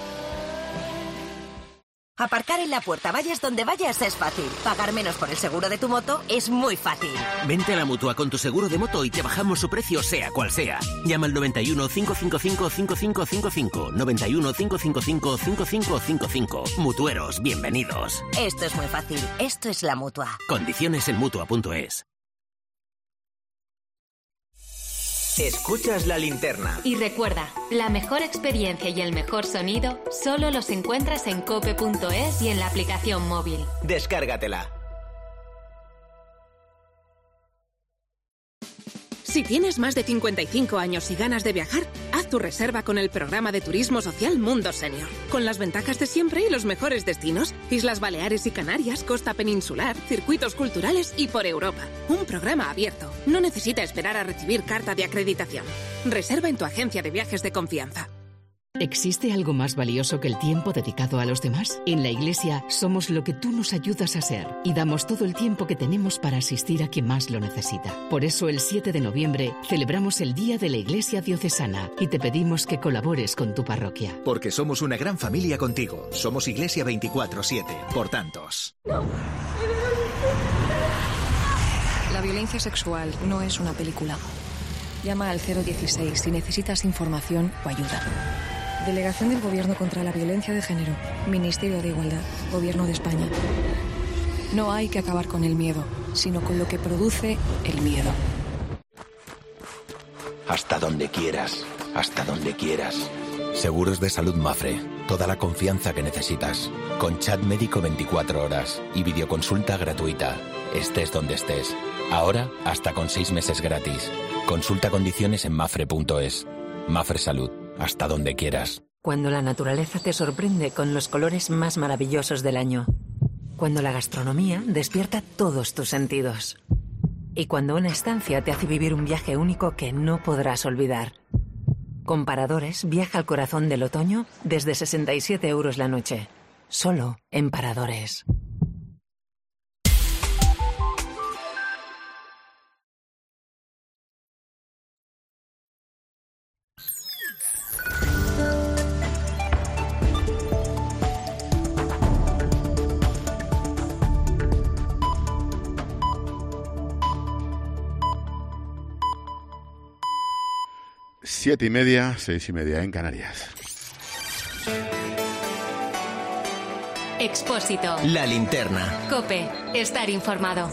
Aparcar en la puerta, vayas donde vayas, es fácil. Pagar menos por el seguro de tu moto es muy fácil. Vente a la Mutua con tu seguro de moto y te bajamos su precio sea cual sea. Llama al noventa y uno, cinco cinco cinco, cinco cinco cinco cinco. noventa y uno, cinco cinco cinco, cinco cinco cinco cinco. Mutueros, bienvenidos. Esto es muy fácil. Esto es la Mutua. Condiciones en Mutua punto es. Escuchas La Linterna. Y recuerda, la mejor experiencia y el mejor sonido solo los encuentras en cope punto es y en la aplicación móvil. Descárgatela. Si tienes más de cincuenta y cinco años y ganas de viajar, haz tu reserva con el programa de turismo social Mundo Senior. Con las ventajas de siempre y los mejores destinos. Islas Baleares y Canarias, costa peninsular, circuitos culturales y por Europa. Un programa abierto. No necesita esperar a recibir carta de acreditación. Reserva en tu agencia de viajes de confianza. ¿Existe algo más valioso que el tiempo dedicado a los demás? En la Iglesia somos lo que tú nos ayudas a ser y damos todo el tiempo que tenemos para asistir a quien más lo necesita. Por eso el siete de noviembre celebramos el Día de la Iglesia Diocesana y te pedimos que colabores con tu parroquia. Porque somos una gran familia contigo. Somos Iglesia veinticuatro siete, por tantos. La violencia sexual no es una película. Llama al cero dieciséis si necesitas información o ayuda. Delegación del Gobierno contra la Violencia de Género. Ministerio de Igualdad. Gobierno de España. No hay que acabar con el miedo, sino con lo que produce el miedo. Hasta donde quieras, hasta donde quieras. Seguros de Salud Mafre. Toda la confianza que necesitas. Con chat médico veinticuatro horas y videoconsulta gratuita. Estés donde estés. Ahora, hasta con seis meses gratis. Consulta condiciones en mafre punto es. Mafre Salud. Hasta donde quieras. Cuando la naturaleza te sorprende con los colores más maravillosos del año. Cuando la gastronomía despierta todos tus sentidos. Y cuando una estancia te hace vivir un viaje único que no podrás olvidar. Con Paradores viaja al corazón del otoño desde sesenta y siete euros la noche. Solo en Paradores. Siete y media, seis y media en Canarias. Expósito. La linterna. COPE. Estar informado.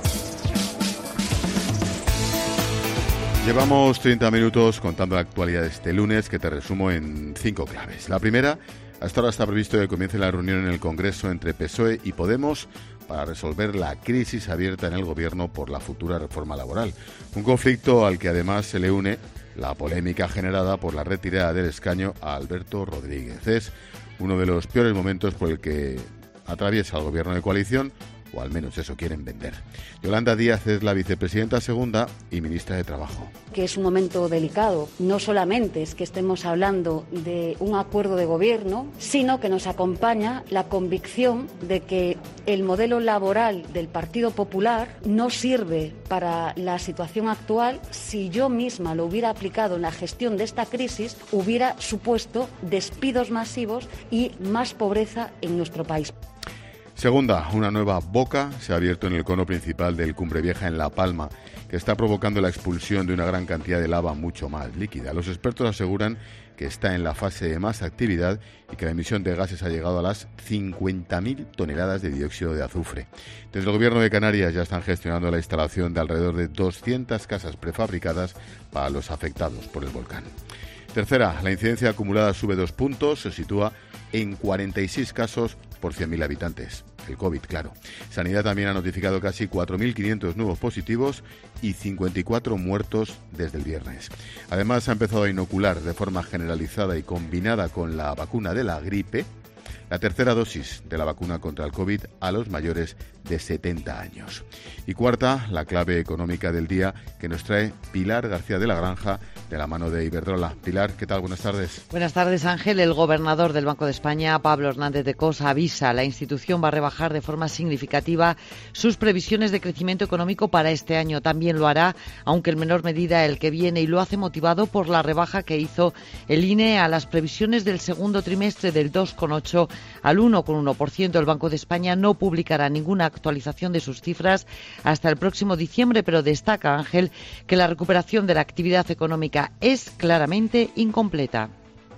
Llevamos treinta minutos contando la actualidad de este lunes, que te resumo en cinco claves. La primera, hasta ahora está previsto que comience la reunión en el Congreso entre P S O E y Podemos para resolver la crisis abierta en el Gobierno por la futura reforma laboral. Un conflicto al que además se le une la polémica generada por la retirada del escaño a Alberto Rodríguez. Es uno de los peores momentos por el que atraviesa el Gobierno de coalición, o al menos eso quieren vender. Yolanda Díaz es la vicepresidenta segunda y ministra de Trabajo. Que es un momento delicado. No solamente es que estemos hablando de un acuerdo de gobierno, sino que nos acompaña la convicción de que el modelo laboral del Partido Popular no sirve para la situación actual. Si yo misma lo hubiera aplicado en la gestión de esta crisis, hubiera supuesto despidos masivos y más pobreza en nuestro país. Segunda, una nueva boca se ha abierto en el cono principal del Cumbre Vieja en La Palma, que está provocando la expulsión de una gran cantidad de lava mucho más líquida. Los expertos aseguran que está en la fase de más actividad y que la emisión de gases ha llegado a las cincuenta mil toneladas de dióxido de azufre. Desde el Gobierno de Canarias ya están gestionando la instalación de alrededor de doscientas casas prefabricadas para los afectados por el volcán. Tercera, la incidencia acumulada sube dos puntos, se sitúa en cuarenta y seis casos por cien mil habitantes. El COVID, claro. Sanidad también ha notificado casi cuatro mil quinientos nuevos positivos y cincuenta y cuatro muertos desde el viernes. Además, ha empezado a inocular de forma generalizada y combinada con la vacuna de la gripe la tercera dosis de la vacuna contra el COVID a los mayores de setenta años. Y cuarta, la clave económica del día que nos trae Pilar García de la Granja, de la mano de Iberdrola. Pilar, ¿qué tal? Buenas tardes. Buenas tardes, Ángel. El gobernador del Banco de España, Pablo Hernández de Cos, avisa: la institución va a rebajar de forma significativa sus previsiones de crecimiento económico para este año. También lo hará, aunque en menor medida, el que viene, y lo hace motivado por la rebaja que hizo el I N E a las previsiones del segundo trimestre del dos coma ocho al uno coma uno por ciento. El Banco de España no publicará ninguna actualización de sus cifras hasta el próximo diciembre, pero destaca, Ángel, que la recuperación de la actividad económica es claramente incompleta.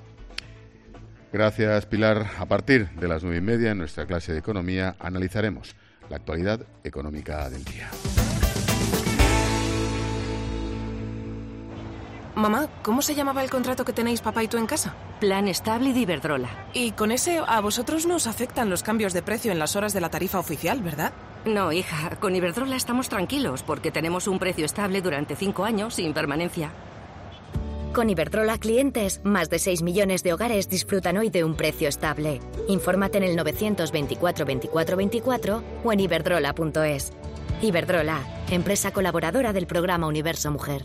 Gracias, Pilar. A partir de las nueve y media, en nuestra clase de economía, analizaremos la actualidad económica del día. Mamá, ¿cómo se llamaba el contrato que tenéis papá y tú en casa? Plan estable de Iberdrola. Y con ese a vosotros no os afectan los cambios de precio en las horas de la tarifa oficial, ¿verdad? No, hija, con Iberdrola estamos tranquilos porque tenemos un precio estable durante cinco años sin permanencia. Con Iberdrola clientes, más de seis millones de hogares disfrutan hoy de un precio estable. Infórmate en el novecientos veinticuatro veinticuatro veinticuatro o en iberdrola punto es. Iberdrola, empresa colaboradora del programa Universo Mujer.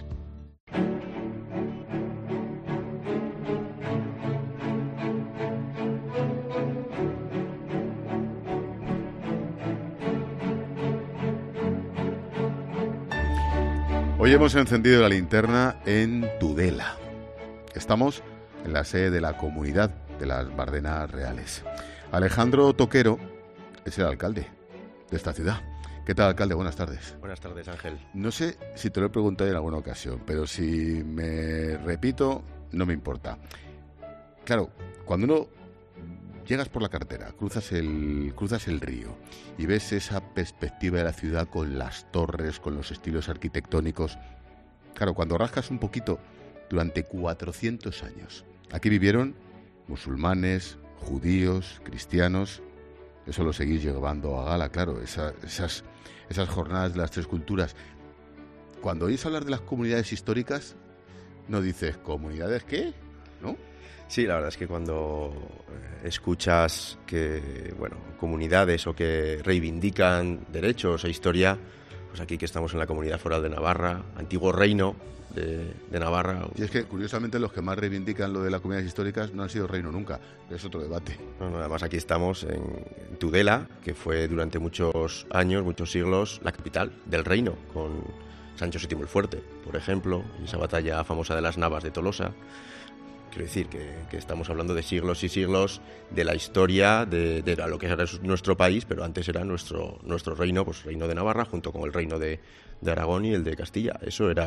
Hoy hemos encendido la linterna en Tudela. Estamos en la sede de la Comunidad de las Bardenas Reales. Alejandro Toquero es el alcalde de esta ciudad. ¿Qué tal, alcalde? Buenas tardes. Buenas tardes, Ángel. No sé si te lo he preguntado en alguna ocasión, pero si me repito, no me importa. Claro, cuando uno llegas por la carretera, cruzas el, cruzas el río y ves esa perspectiva de la ciudad con las torres, con los estilos arquitectónicos. Claro, cuando rascas un poquito, durante cuatrocientos años, aquí vivieron musulmanes, judíos, cristianos. Eso lo seguís llevando a gala, claro, esa, esas, esas jornadas de las tres culturas. Cuando oís hablar de las comunidades históricas, no dices, ¿comunidades qué? ¿No? Sí, la verdad es que cuando escuchas que, bueno, comunidades o que reivindican derechos e historia, pues aquí que estamos en la Comunidad Foral de Navarra, antiguo reino de, de Navarra. Y es que, curiosamente, los que más reivindican lo de las comunidades históricas no han sido reino nunca, es otro debate. No, no, además aquí estamos en, en Tudela, que fue durante muchos años, muchos siglos, la capital del reino, con Sancho séptimo el Fuerte, por ejemplo, y esa batalla famosa de las Navas de Tolosa. Quiero decir que, que estamos hablando de siglos y siglos de la historia de, de lo que era nuestro país, pero antes era nuestro nuestro reino, pues reino de Navarra, junto con el reino de, de Aragón y el de Castilla. Eso era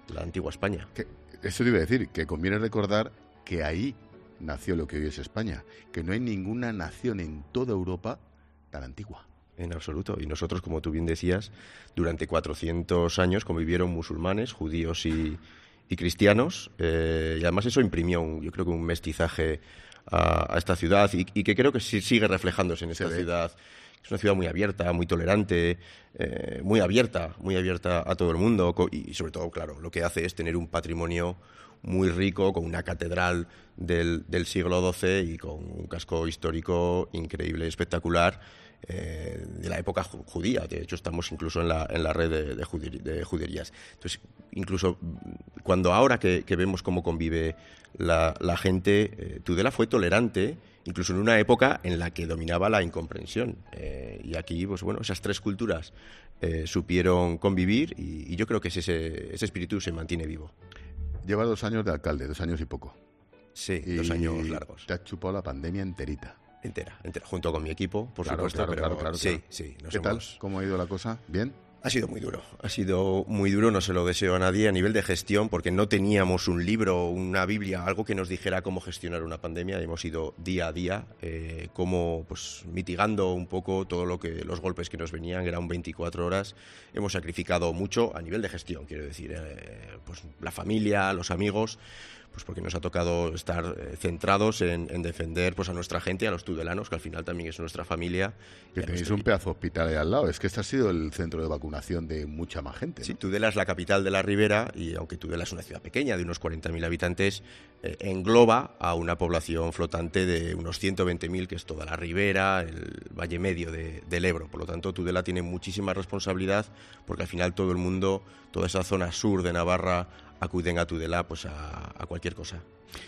la antigua España. Que, eso te iba a decir, que conviene recordar que ahí nació lo que hoy es España, que no hay ninguna nación en toda Europa tan antigua. En absoluto. Y nosotros, como tú bien decías, durante cuatrocientos años convivieron musulmanes, judíos y, y cristianos, eh, y además eso imprimió, un, yo creo que un mestizaje a, a esta ciudad y, y que creo que sí, sigue reflejándose en esta ciudad. Es una ciudad muy abierta, muy tolerante, eh, muy abierta, muy abierta a todo el mundo y, sobre todo, claro, lo que hace es tener un patrimonio muy rico, con una catedral del, del siglo doce y con un casco histórico increíble, espectacular, eh, de la época judía. De hecho, estamos incluso en la, en la red de, de, judir, de juderías. Entonces, incluso cuando ahora que, que vemos cómo convive la, la gente, eh, Tudela fue tolerante, incluso en una época en la que dominaba la incomprensión. Eh, y aquí, pues bueno, esas tres culturas eh, supieron convivir y, y yo creo que ese, ese espíritu se mantiene vivo. Lleva dos años de alcalde, dos años y poco. Sí, y dos años largos. Te has chupado la pandemia enterita. Entera, entera, junto con mi equipo, por claro, supuesto. Claro, pero claro, claro, sí, claro. sí. Nos ¿Qué hemos... tal? ¿Cómo ha ido la cosa? ¿Bien? Ha sido muy duro, ha sido muy duro, no se lo deseo a nadie a nivel de gestión, porque no teníamos un libro, una Biblia, algo que nos dijera cómo gestionar una pandemia. Hemos ido día a día, eh, como pues mitigando un poco todo lo que los golpes que nos venían, eran veinticuatro horas. Hemos sacrificado mucho a nivel de gestión, quiero decir, eh, pues la familia, los amigos, pues porque nos ha tocado estar eh, centrados en, en defender pues a nuestra gente, a los tudelanos, que al final también es nuestra familia. Que tenéis un pedazo de hospital ahí al lado, es que este ha sido el centro de vacunación de mucha más gente, ¿no? Sí, Tudela es la capital de la Ribera y aunque Tudela es una ciudad pequeña de unos cuarenta mil habitantes, eh, engloba a una población flotante de unos ciento veinte mil, que es toda la Ribera, el valle medio de, del Ebro. Por lo tanto, Tudela tiene muchísima responsabilidad porque al final todo el mundo, toda esa zona sur de Navarra, acuden a Tudela pues a, a cualquier cosa.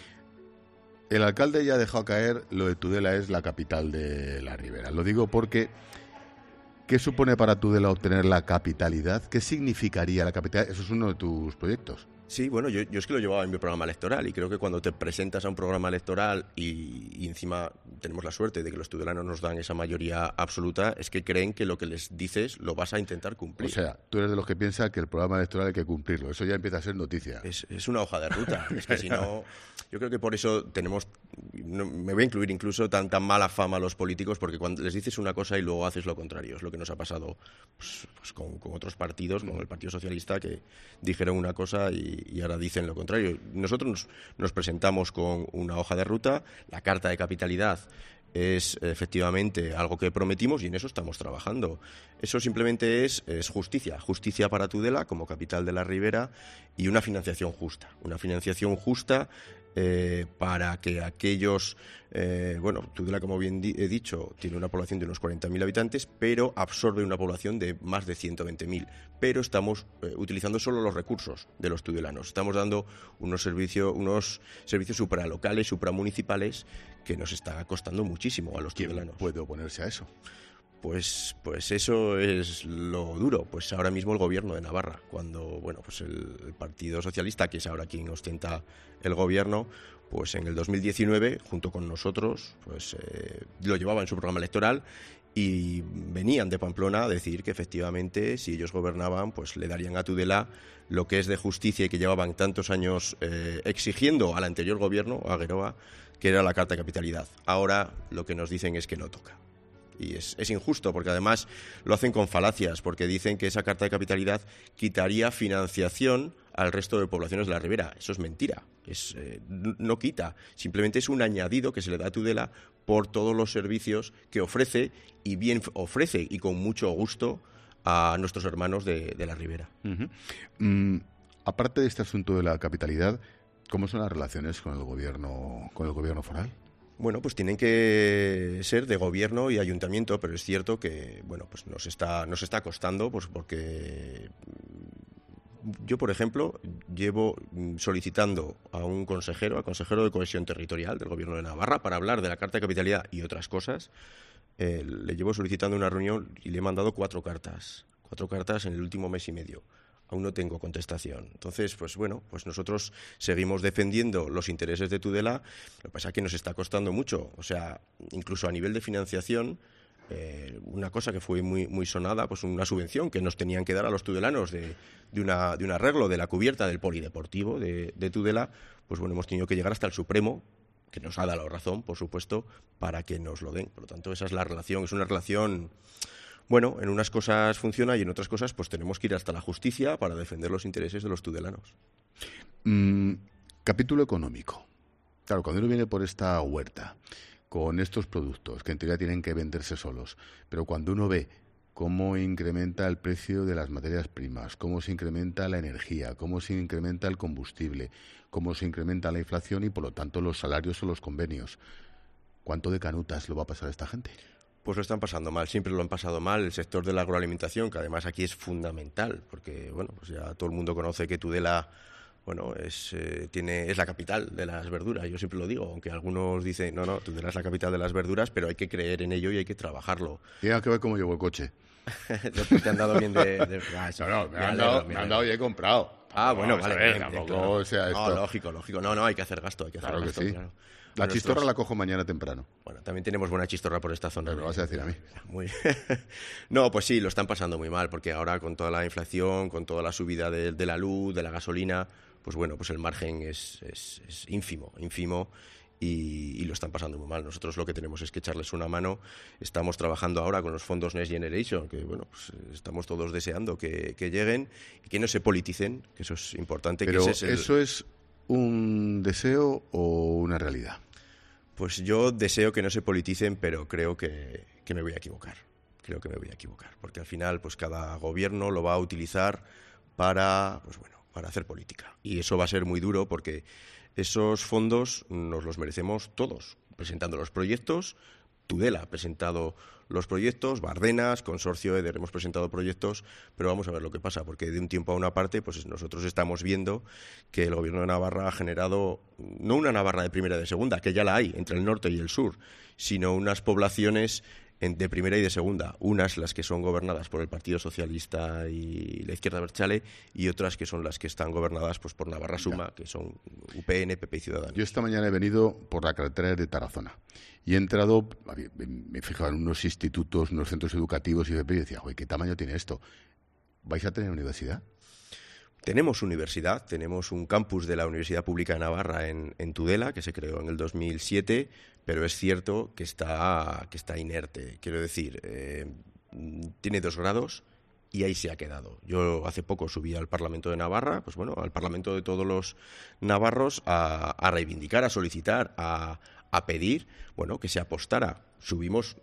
El alcalde ya ha dejado caer lo de Tudela es la capital de la Ribera. Lo digo porque ¿qué supone para Tudela obtener la capitalidad? ¿Qué significaría la capitalidad? Eso es uno de tus proyectos. Sí, bueno, yo, yo es que lo llevaba en mi programa electoral y creo que cuando te presentas a un programa electoral y, y encima tenemos la suerte de que los tudelanos nos dan esa mayoría absoluta, es que creen que lo que les dices lo vas a intentar cumplir. O sea, tú eres de los que piensa que el programa electoral hay que cumplirlo. Eso ya empieza a ser noticia. Es, es una hoja de ruta. Es que si no, yo creo que por eso tenemos, no, me voy a incluir incluso tan, tan mala fama a los políticos, porque cuando les dices una cosa y luego haces lo contrario, es lo que nos ha pasado pues, pues con, con otros partidos, como el Partido Socialista, que dijeron una cosa y y ahora dicen lo contrario. Nosotros nos, nos presentamos con una hoja de ruta, la carta de capitalidad es efectivamente algo que prometimos y en eso estamos trabajando. Eso simplemente es, es justicia, justicia para Tudela como capital de la Ribera y una financiación justa, una financiación justa eh, para que aquellos, eh, bueno, Tudela, como bien di- he dicho, tiene una población de unos cuarenta mil habitantes, pero absorbe una población de más de ciento veinte mil, pero estamos eh, utilizando solo los recursos de los tudelanos. Estamos dando unos servicios, unos servicios supralocales, supramunicipales, que nos está costando muchísimo a los tudelanos. ¿Quién puede oponerse a eso? Pues, pues eso es lo duro. Pues ahora mismo el gobierno de Navarra, cuando bueno, pues el, el Partido Socialista, que es ahora quien ostenta el gobierno, pues en el dos mil diecinueve, junto con nosotros, pues eh, lo llevaba en su programa electoral y venían de Pamplona a decir que efectivamente, si ellos gobernaban, pues le darían a Tudela lo que es de justicia y que llevaban tantos años eh, exigiendo al anterior gobierno, a Geroa, que era la Carta de Capitalidad. Ahora lo que nos dicen es que no toca. Y es, es injusto, porque además lo hacen con falacias, porque dicen que esa Carta de Capitalidad quitaría financiación al resto de poblaciones de la Ribera. Eso es mentira, es, eh, no quita, simplemente es un añadido que se le da a Tudela por todos los servicios que ofrece, y bien ofrece, y con mucho gusto, a nuestros hermanos de, de la Ribera. Uh-huh. Mm, aparte de este asunto de la capitalidad, ¿cómo son las relaciones con el gobierno, con el gobierno foral? Bueno, pues tienen que ser de gobierno y ayuntamiento, pero es cierto que bueno, pues nos está nos está costando, pues porque yo, por ejemplo, llevo solicitando a un consejero, al consejero de Cohesión Territorial del Gobierno de Navarra, para hablar de la Carta de Capitalidad y otras cosas. Eh, le llevo solicitando una reunión y le he mandado cuatro cartas, cuatro cartas en el último mes y medio. Aún no tengo contestación. Entonces, pues bueno, pues nosotros seguimos defendiendo los intereses de Tudela. Lo que pasa es que nos está costando mucho. O sea, incluso a nivel de financiación, Eh, una cosa que fue muy, muy sonada, pues una subvención que nos tenían que dar a los tudelanos de, de, una, de un arreglo de la cubierta del polideportivo de, de Tudela, pues bueno, hemos tenido que llegar hasta el Supremo, que nos ha dado la razón, por supuesto, para que nos lo den. Por lo tanto, esa es la relación, es una relación, bueno, en unas cosas funciona y en otras cosas pues tenemos que ir hasta la justicia para defender los intereses de los tudelanos. Mm, capítulo económico. Claro, cuando uno viene por esta huerta, con estos productos, que en teoría tienen que venderse solos, pero cuando uno ve cómo incrementa el precio de las materias primas, cómo se incrementa la energía, cómo se incrementa el combustible, cómo se incrementa la inflación y, por lo tanto, los salarios o los convenios, ¿cuánto de canutas lo va a pasar a esta gente? Pues lo están pasando mal, siempre lo han pasado mal. El sector de la agroalimentación, que además aquí es fundamental, porque bueno, pues ya todo el mundo conoce que Tudela, bueno, es eh, tiene es la capital de las verduras. Yo siempre lo digo, aunque algunos dicen, no, no, Tudela es la capital de las verduras, pero hay que creer en ello y hay que trabajarlo. Tiene que ver cómo llevo el coche. Te han dado bien de... de ah, no, no, me, me han dado, me han dado y he comprado. Ah, bueno, no, vale. Ver, bien, tampoco, claro. O sea, esto... No, lógico, lógico. No, no, hay que hacer gasto, hay que hacer claro gasto. Que sí. Claro. La Bueno, chistorra estos... la cojo mañana temprano. Bueno, también tenemos buena chistorra por esta zona. Me lo vas a decir a mí. Muy... no, pues sí, lo están pasando muy mal, porque ahora con toda la inflación, con toda la subida de, de la luz, de la gasolina, pues bueno, pues el margen es, es, es ínfimo, ínfimo. Y, y lo están pasando muy mal. Nosotros lo que tenemos es que echarles una mano. Estamos trabajando ahora con los fondos Next Generation, que bueno, pues estamos todos deseando que, que lleguen y que no se politicen, que eso es importante. Pero que ese es el... ¿eso es un deseo o una realidad? Pues yo deseo que no se politicen, pero creo que, que me voy a equivocar. Creo que me voy a equivocar, porque al final pues cada gobierno lo va a utilizar para, pues bueno, para hacer política. Y eso va a ser muy duro porque esos fondos nos los merecemos todos, presentando los proyectos. Tudela ha presentado los proyectos, Bardenas, Consorcio Eder hemos presentado proyectos, pero vamos a ver lo que pasa, porque de un tiempo a una parte pues nosotros estamos viendo que el Gobierno de Navarra ha generado no una Navarra de primera y de segunda, que ya la hay entre el norte y el sur, sino unas poblaciones de primera y de segunda, unas las que son gobernadas por el Partido Socialista y la izquierda abertzale y otras que son las que están gobernadas pues por Navarra Suma, que son U P N, P P y Ciudadanos. Yo esta mañana he venido por la carretera de Tarazona y he entrado, me he fijado en unos institutos, unos centros educativos y decía, oye, ¿qué tamaño tiene esto? ¿Vais a tener universidad? Tenemos universidad, tenemos un campus de la Universidad Pública de Navarra en, en Tudela, que se creó en el dos mil siete, pero es cierto que está, que está inerte. Quiero decir, eh, tiene dos grados y ahí se ha quedado. Yo hace poco subí al Parlamento de Navarra, pues bueno, al Parlamento de todos los navarros, a, a reivindicar, a solicitar, a, a pedir, bueno, que se apostara. Subimos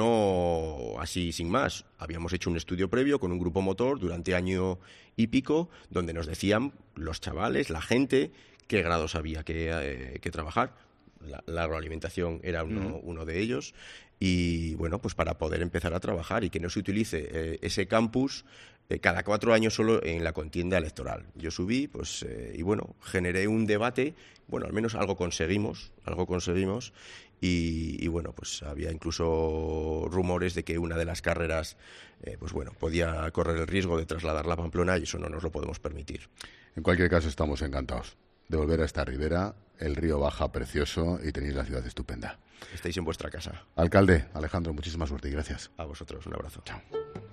no así sin más. Habíamos hecho un estudio previo con un grupo motor durante año y pico, donde nos decían los chavales, la gente, qué grados había que, eh, que trabajar. La, la agroalimentación era uno, uh-huh. uno de ellos. Y bueno, pues para poder empezar a trabajar y que no se utilice eh, ese campus eh, cada cuatro años solo en la contienda electoral. Yo subí, pues, eh, y bueno, generé un debate. Bueno, al menos algo conseguimos, algo conseguimos. Y, y bueno, pues había incluso rumores de que una de las carreras, eh, pues bueno, podía correr el riesgo de trasladarla a Pamplona y eso no nos lo podemos permitir. En cualquier caso, estamos encantados de volver a esta ribera. El río baja precioso y tenéis la ciudad estupenda. Estáis en vuestra casa. Alcalde, Alejandro, muchísima suerte y gracias. A vosotros, un abrazo. Chao.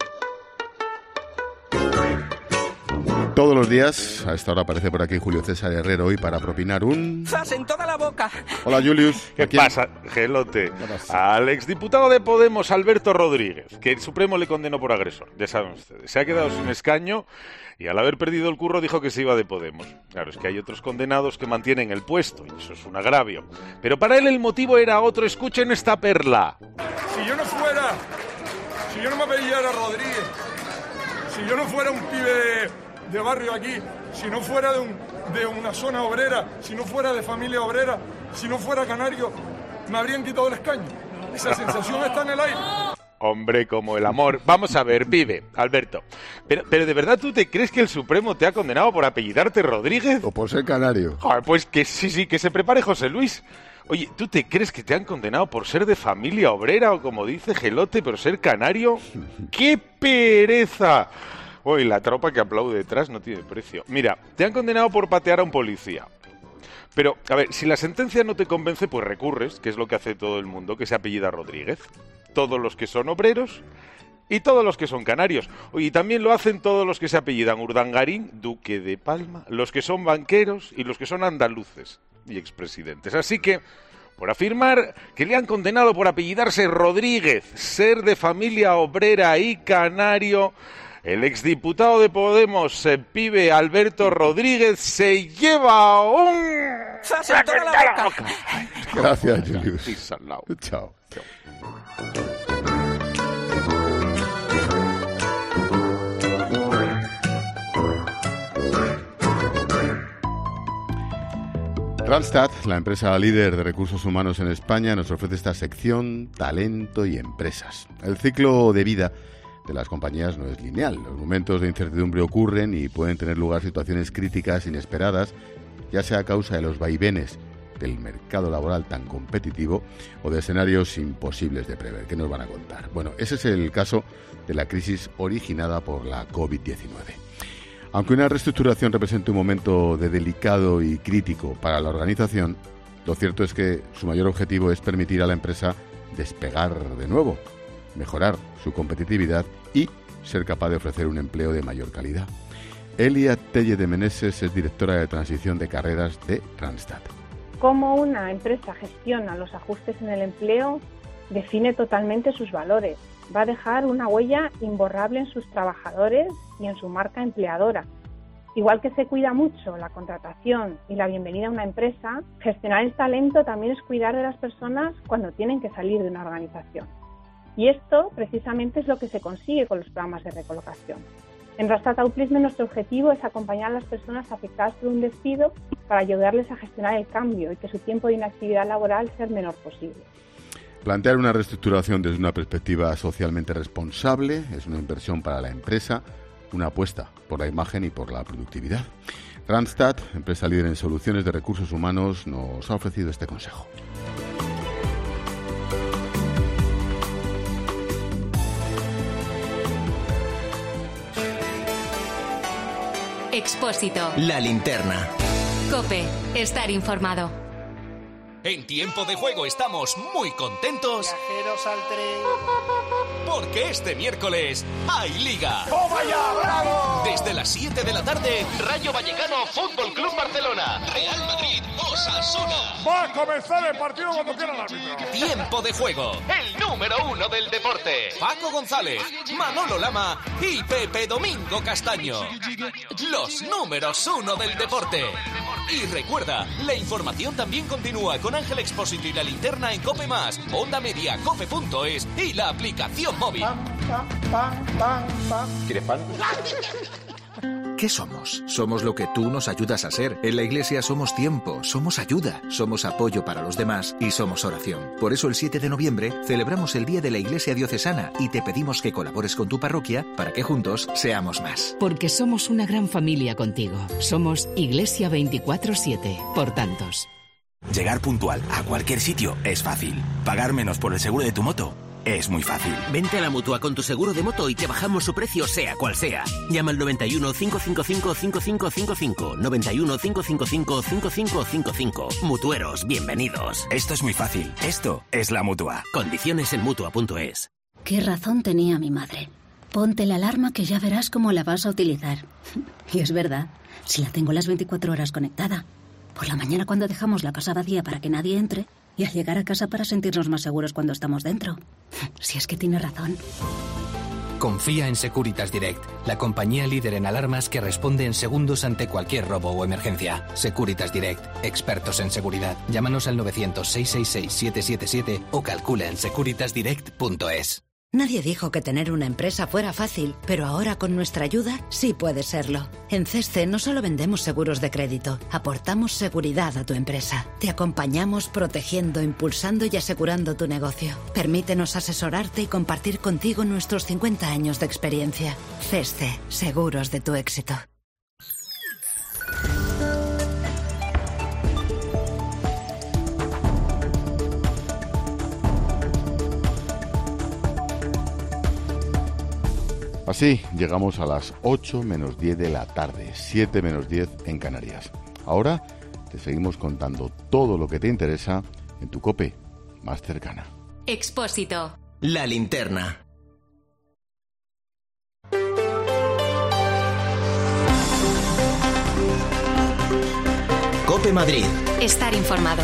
Todos los días, a esta hora aparece por aquí Julio César Herrero hoy para propinar un... ¡Zas en toda la boca! Hola, Julius. ¿Qué pasa, gelote? Al exdiputado de Podemos, Alberto Rodríguez, que el Supremo le condenó por agresor. Ya saben ustedes, se ha quedado sin escaño y al haber perdido el curro dijo que se iba de Podemos. Claro, es que hay otros condenados que mantienen el puesto y eso es un agravio. Pero para él el motivo era otro. Escuchen esta perla. Si yo no fuera, si yo no me apellidara Rodríguez, si yo no fuera un pibe de... de barrio aquí, si no fuera de, un, de una zona obrera, si no fuera de familia obrera, si no fuera canario, me habrían quitado el escaño. Esa sensación está en el aire. Hombre, como el amor. Vamos a ver, vive, Alberto. Pero, pero ¿de verdad tú te crees que el Supremo te ha condenado por apellidarte Rodríguez? O por ser canario. Joder, pues que sí, sí, que se prepare José Luis. Oye, ¿tú te crees que te han condenado por ser de familia obrera o, como dice Gelote, por ser canario? ¡Qué pereza! Uy, la tropa que aplaude detrás no tiene precio. Mira, te han condenado por patear a un policía. Pero, a ver, si la sentencia no te convence, pues recurres, que es lo que hace todo el mundo, que se apellida Rodríguez. todos los que son obreros y todos los que son canarios. Y también lo hacen todos los que se apellidan Urdangarín, Duque de Palma, los que son banqueros y los que son andaluces y expresidentes. Así que, por afirmar que le han condenado por apellidarse Rodríguez, ser de familia obrera y canario, el exdiputado de Podemos, el pibe Alberto Rodríguez, se lleva un... ¡Se la boca! Gracias, Julius. Sí, salao. Chao. Chao. Randstad, la empresa líder de recursos humanos en España, nos ofrece esta sección Talento y Empresas. El ciclo de vida de las compañías no es lineal. Los momentos de incertidumbre ocurren y pueden tener lugar situaciones críticas inesperadas, ya sea a causa de los vaivenes del mercado laboral tan competitivo o de escenarios imposibles de prever. ¿Qué nos van a contar? Bueno, ese es el caso de la crisis originada por la covid diecinueve. Aunque una reestructuración represente un momento de delicado y crítico para la organización, lo cierto es que su mayor objetivo es permitir a la empresa despegar de nuevo, mejorar su competitividad y ser capaz de ofrecer un empleo de mayor calidad. Elia Telle de Meneses es directora de transición de carreras de Randstad. Cómo una empresa gestiona los ajustes en el empleo define totalmente sus valores. Va a dejar una huella imborrable en sus trabajadores y en su marca empleadora. Igual que se cuida mucho la contratación y la bienvenida a una empresa, gestionar el talento también es cuidar de las personas cuando tienen que salir de una organización. Y esto precisamente es lo que se consigue con los programas de recolocación. En Randstad Outplacement nuestro objetivo es acompañar a las personas afectadas por un despido para ayudarles a gestionar el cambio y que su tiempo de inactividad laboral sea el menor posible. Plantear una reestructuración desde una perspectiva socialmente responsable es una inversión para la empresa, una apuesta por la imagen y por la productividad. Randstad, empresa líder en soluciones de recursos humanos, nos ha ofrecido este consejo. Expósito. La linterna. COPE. Estar informado. En Tiempo de Juego estamos muy contentos. Viajeros al tren. Porque este miércoles hay Liga. ¡Toma ya, bravo! Desde las siete de la tarde, Rayo Vallecano Fútbol Club Barcelona. Real Madrid Osasuna. Va a comenzar el partido cuando quiera el árbitro. Tiempo de Juego. El número uno del deporte. Paco González, Manolo Lama y Pepe Domingo Castaño. Los números uno del deporte. Y recuerda, la información también continúa con Ángel Expósito y la linterna en COPE más, Onda Media, cope punto es y la aplicación móvil. ¿Quieres pan? ¿Qué somos? Somos lo que tú nos ayudas a ser. En la Iglesia somos tiempo, somos ayuda, somos apoyo para los demás y somos oración. Por eso el siete de noviembre celebramos el Día de la Iglesia Diocesana y te pedimos que colabores con tu parroquia para que juntos seamos más. Porque somos una gran familia contigo. Somos Iglesia veinticuatro siete, por tantos. Llegar puntual a cualquier sitio es fácil. Pagar menos por el seguro de tu moto es muy fácil. Vente a la Mutua con tu seguro de moto y te bajamos su precio sea cual sea. Llama al noventa y uno, cinco cinco cinco, cinco cinco cinco cinco. noventa y uno, cinco cinco cinco, cinco cinco cinco cinco. Mutueros, bienvenidos. Esto es muy fácil. Esto es la Mutua. Condiciones en Mutua punto es. Qué razón tenía mi madre. Ponte la alarma que ya verás cómo la vas a utilizar. Y es verdad, si la tengo las veinticuatro horas conectada. Por la mañana cuando dejamos la casa vacía para que nadie entre y al llegar a casa para sentirnos más seguros cuando estamos dentro. Si es que tiene razón. Confía en Securitas Direct, la compañía líder en alarmas que responde en segundos ante cualquier robo o emergencia. Securitas Direct, expertos en seguridad. Llámanos al novecientos, seiscientos sesenta y seis, siete siete siete o calcula en securitas direct punto es. Nadie dijo que tener una empresa fuera fácil, pero ahora con nuestra ayuda sí puede serlo. En CESCE no solo vendemos seguros de crédito, aportamos seguridad a tu empresa. Te acompañamos protegiendo, impulsando y asegurando tu negocio. Permítenos asesorarte y compartir contigo nuestros cincuenta años de experiencia. CESCE, seguros de tu éxito. Así llegamos a las ocho menos diez de la tarde, siete menos diez en Canarias. Ahora te seguimos contando todo lo que te interesa en tu COPE más cercana. Expósito. La linterna. COPE Madrid. Estar informado.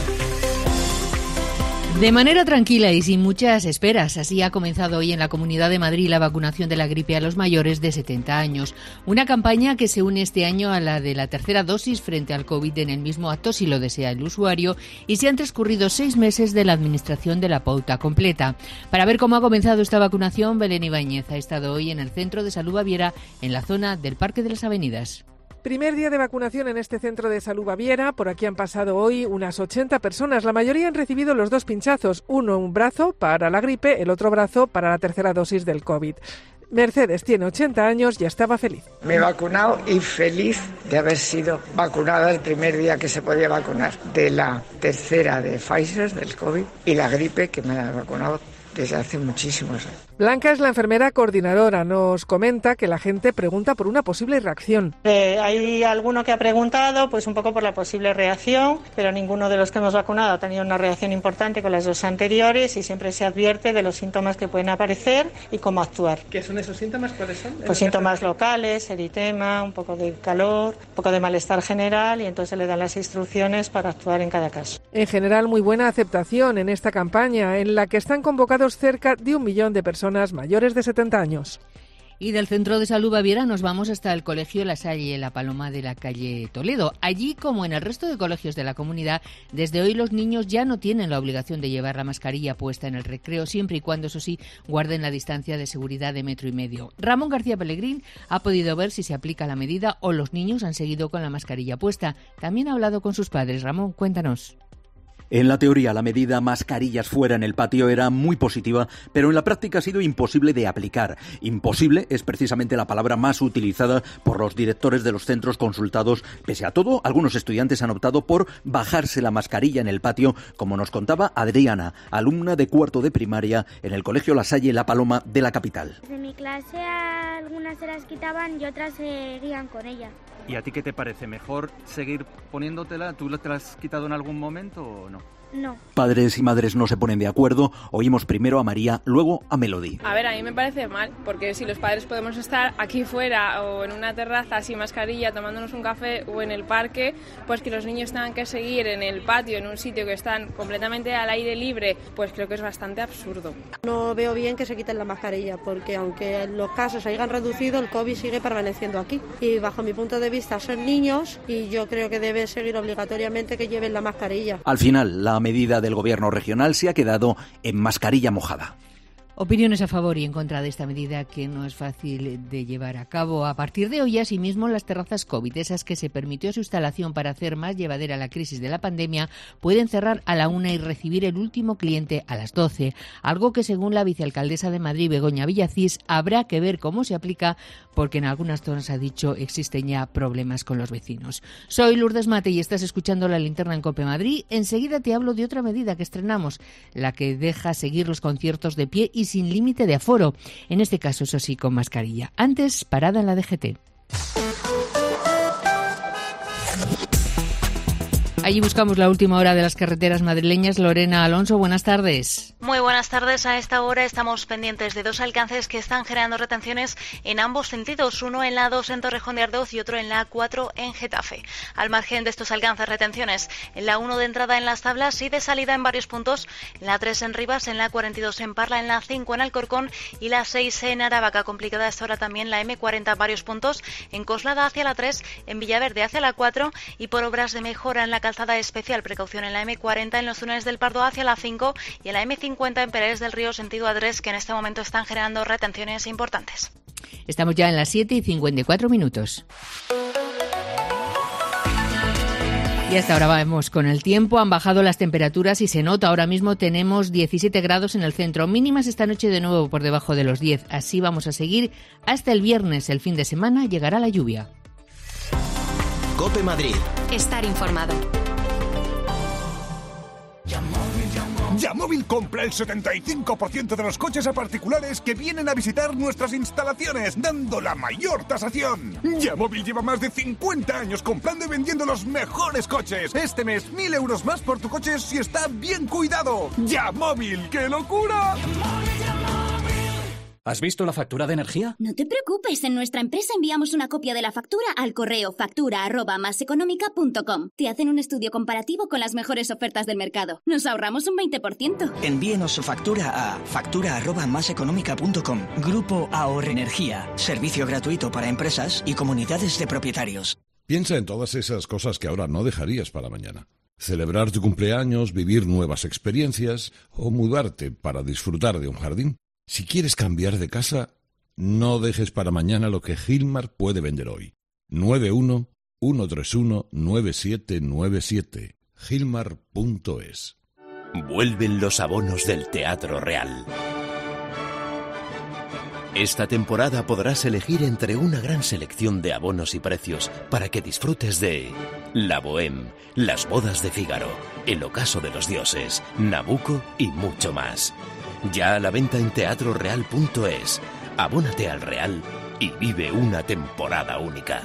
De manera tranquila y sin muchas esperas, así ha comenzado hoy en la Comunidad de Madrid la vacunación de la gripe a los mayores de setenta años. Una campaña que se une este año a la de la tercera dosis frente al COVID en el mismo acto si lo desea el usuario, y se han transcurrido seis meses de la administración de la pauta completa. Para ver cómo ha comenzado esta vacunación, Belén Ibáñez ha estado hoy en el Centro de Salud Baviera, en la zona del Parque de las Avenidas. Primer día de vacunación en este centro de salud Baviera. Por aquí han pasado hoy unas ochenta personas. La mayoría han recibido los dos pinchazos, uno un brazo para la gripe, el otro brazo para la tercera dosis del COVID. Mercedes tiene ochenta años y estaba feliz. Me he vacunado y feliz de haber sido vacunada el primer día que se podía vacunar, de la tercera de Pfizer, del COVID, y la gripe, que me ha vacunado desde hace muchísimos años. Blanca es la enfermera coordinadora. Nos comenta que la gente pregunta por una posible reacción. Eh, hay alguno que ha preguntado pues un poco por la posible reacción, pero ninguno de los que hemos vacunado ha tenido una reacción importante con las dos anteriores, y siempre se advierte de los síntomas que pueden aparecer y cómo actuar. ¿Qué son esos síntomas? ¿Cuáles son? Pues síntomas locales, eritema, un poco de calor, un poco de malestar general, y entonces se le dan las instrucciones para actuar en cada caso. En general, muy buena aceptación en esta campaña, en la que están convocados cerca de un millón de personas mayores de setenta años. Y del Centro de Salud Baviera nos vamos hasta el Colegio La Salle, La Paloma de la calle Toledo. Allí, como en el resto de colegios de la comunidad, desde hoy los niños ya no tienen la obligación de llevar la mascarilla puesta en el recreo, siempre y cuando, eso sí, guarden la distancia de seguridad de metro y medio. Ramón García Pellegrín ha podido ver si se aplica la medida o los niños han seguido con la mascarilla puesta. También ha hablado con sus padres. Ramón, cuéntanos. En la teoría, la medida mascarillas fuera en el patio era muy positiva, pero en la práctica ha sido imposible de aplicar. Imposible es precisamente la palabra más utilizada por los directores de los centros consultados. Pese a todo, algunos estudiantes han optado por bajarse la mascarilla en el patio, como nos contaba Adriana, alumna de cuarto de primaria en el Colegio La Salle La Paloma de la capital. En mi clase algunas se las quitaban y otras seguían con ella. ¿Y a ti qué te parece? ¿Mejor seguir poniéndotela? ¿Tú te la has quitado en algún momento o no? No. Padres y madres no se ponen de acuerdo. Oímos primero a María, luego a Melody. A ver, a mí me parece mal, porque si los padres podemos estar aquí fuera o en una terraza sin mascarilla tomándonos un café o en el parque, pues que los niños tengan que seguir en el patio, en un sitio que están completamente al aire libre, pues creo que es bastante absurdo. No veo bien que se quiten la mascarilla, porque aunque los casos se hayan reducido, el COVID sigue permaneciendo aquí. Y bajo mi punto de vista son niños y yo creo que debe seguir obligatoriamente que lleven la mascarilla. Al final, la medida del gobierno regional se ha quedado en mascarilla mojada. Opiniones a favor y en contra de esta medida que no es fácil de llevar a cabo. A partir de hoy, asimismo, las terrazas COVID, esas que se permitió su instalación para hacer más llevadera la crisis de la pandemia, pueden cerrar a la una y recibir el último cliente a las doce. Algo que, según la vicealcaldesa de Madrid, Begoña Villacís, habrá que ver cómo se aplica, porque en algunas zonas, ha dicho, existen ya problemas con los vecinos. Soy Lourdes Mate y estás escuchando La Linterna en COPE Madrid. Enseguida te hablo de otra medida que estrenamos, la que deja seguir los conciertos de pie y sin límite de aforo, en este caso, eso sí, con mascarilla. Antes, parada en la D G T. Allí buscamos la última hora de las carreteras madrileñas. Lorena Alonso, buenas tardes. Muy buenas tardes. A esta hora estamos pendientes de dos alcances que están generando retenciones en ambos sentidos. Uno en la A dos en Torrejón de Ardoz y otro en la A cuatro en Getafe. Al margen de estos alcances, retenciones en la uno de entrada en Las Tablas y de salida en varios puntos. En la A tres en Rivas, en la A cuarenta y dos en Parla, en la A cinco en Alcorcón y la A seis en Aravaca. Complicada a esta hora también la M cuarenta en varios puntos. En Coslada hacia la tres, en Villaverde hacia la cuatro y por obras de mejora en la calzada especial. Precaución en la M cuarenta en los túneles del Pardo hacia la cinco y en la M cincuenta en Pereres del Río sentido A tres, que en este momento están generando retenciones importantes. Estamos ya en las siete y cincuenta y cuatro minutos. Y hasta ahora vamos con el tiempo. Han bajado las temperaturas y se nota. Ahora mismo tenemos diecisiete grados en el centro. Mínimas esta noche de nuevo por debajo de los diez. Así vamos a seguir hasta el viernes. El fin de semana llegará la lluvia. COPE Madrid. Estar informado. Yamóvil compra el setenta y cinco por ciento de los coches a particulares que vienen a visitar nuestras instalaciones, dando la mayor tasación. Yamóvil lleva más de cincuenta años comprando y vendiendo los mejores coches. Este mes, mil euros más por tu coche si está bien cuidado. Yamóvil, ¡qué locura! ¿Has visto la factura de energía? No te preocupes, en nuestra empresa enviamos una copia de la factura al correo factura arroba maseconómica punto com. Te hacen un estudio comparativo con las mejores ofertas del mercado. Nos ahorramos un veinte por ciento. Envíenos su factura a factura arroba maseconómica punto com. Grupo Ahorre Energía. Servicio gratuito para empresas y comunidades de propietarios. Piensa en todas esas cosas que ahora no dejarías para mañana. Celebrar tu cumpleaños, vivir nuevas experiencias o mudarte para disfrutar de un jardín. Si quieres cambiar de casa, no dejes para mañana lo que Gilmar puede vender hoy. nueve uno uno tres uno nueve siete nueve siete. Gilmar punto es. Vuelven los abonos del Teatro Real. Esta temporada podrás elegir entre una gran selección de abonos y precios para que disfrutes de La Bohème, Las Bodas de Fígaro, El Ocaso de los Dioses, Nabucco y mucho más. Ya a la venta en teatro real punto es. Abónate al Real y vive una temporada única.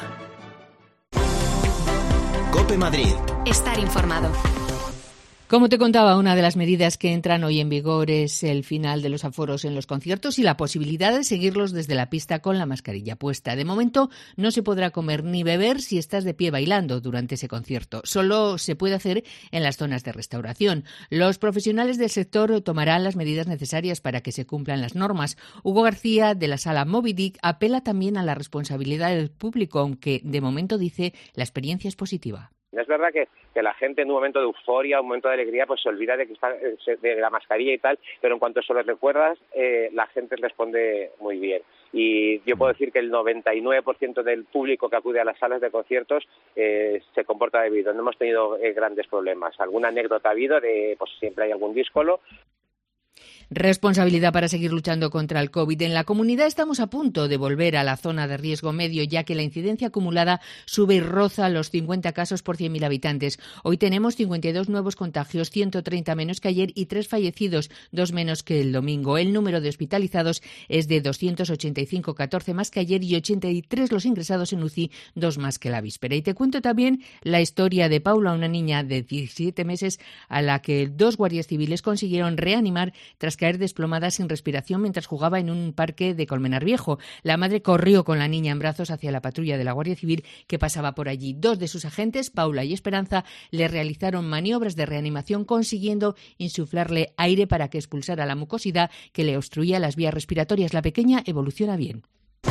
COPE Madrid. Estar informado. Como te contaba, una de las medidas que entran hoy en vigor es el final de los aforos en los conciertos y la posibilidad de seguirlos desde la pista con la mascarilla puesta. De momento, no se podrá comer ni beber si estás de pie bailando durante ese concierto. Solo se puede hacer en las zonas de restauración. Los profesionales del sector tomarán las medidas necesarias para que se cumplan las normas. Hugo García, de la sala Moby Dick, apela también a la responsabilidad del público, aunque de momento dice la experiencia es positiva. Es verdad que, que la gente en un momento de euforia, un momento de alegría, pues se olvida de que está de la mascarilla y tal, pero en cuanto se lo recuerdas, eh, la gente responde muy bien. Y yo puedo decir que el noventa y nueve por ciento del público que acude a las salas de conciertos eh, se comporta debido. No hemos tenido eh, grandes problemas. Alguna anécdota ha habido de, pues siempre hay algún díscolo. Responsabilidad para seguir luchando contra el COVID. En la comunidad estamos a punto de volver a la zona de riesgo medio, ya que la incidencia acumulada sube y roza los cincuenta casos por cien mil habitantes. Hoy tenemos cincuenta y dos nuevos contagios, ciento treinta menos que ayer y tres fallecidos, dos menos que el domingo. El número de hospitalizados es de doscientos ochenta y cinco, catorce más que ayer y ochenta y tres los ingresados en U C I, dos más que la víspera. Y te cuento también la historia de Paula, una niña de diecisiete meses a la que dos guardias civiles consiguieron reanimar tras caer desplomada sin respiración mientras jugaba en un parque de Colmenar Viejo. La madre corrió con la niña en brazos hacia la patrulla de la Guardia Civil que pasaba por allí. Dos de sus agentes, Paula y Esperanza, le realizaron maniobras de reanimación consiguiendo insuflarle aire para que expulsara la mucosidad que le obstruía las vías respiratorias. La pequeña evoluciona bien.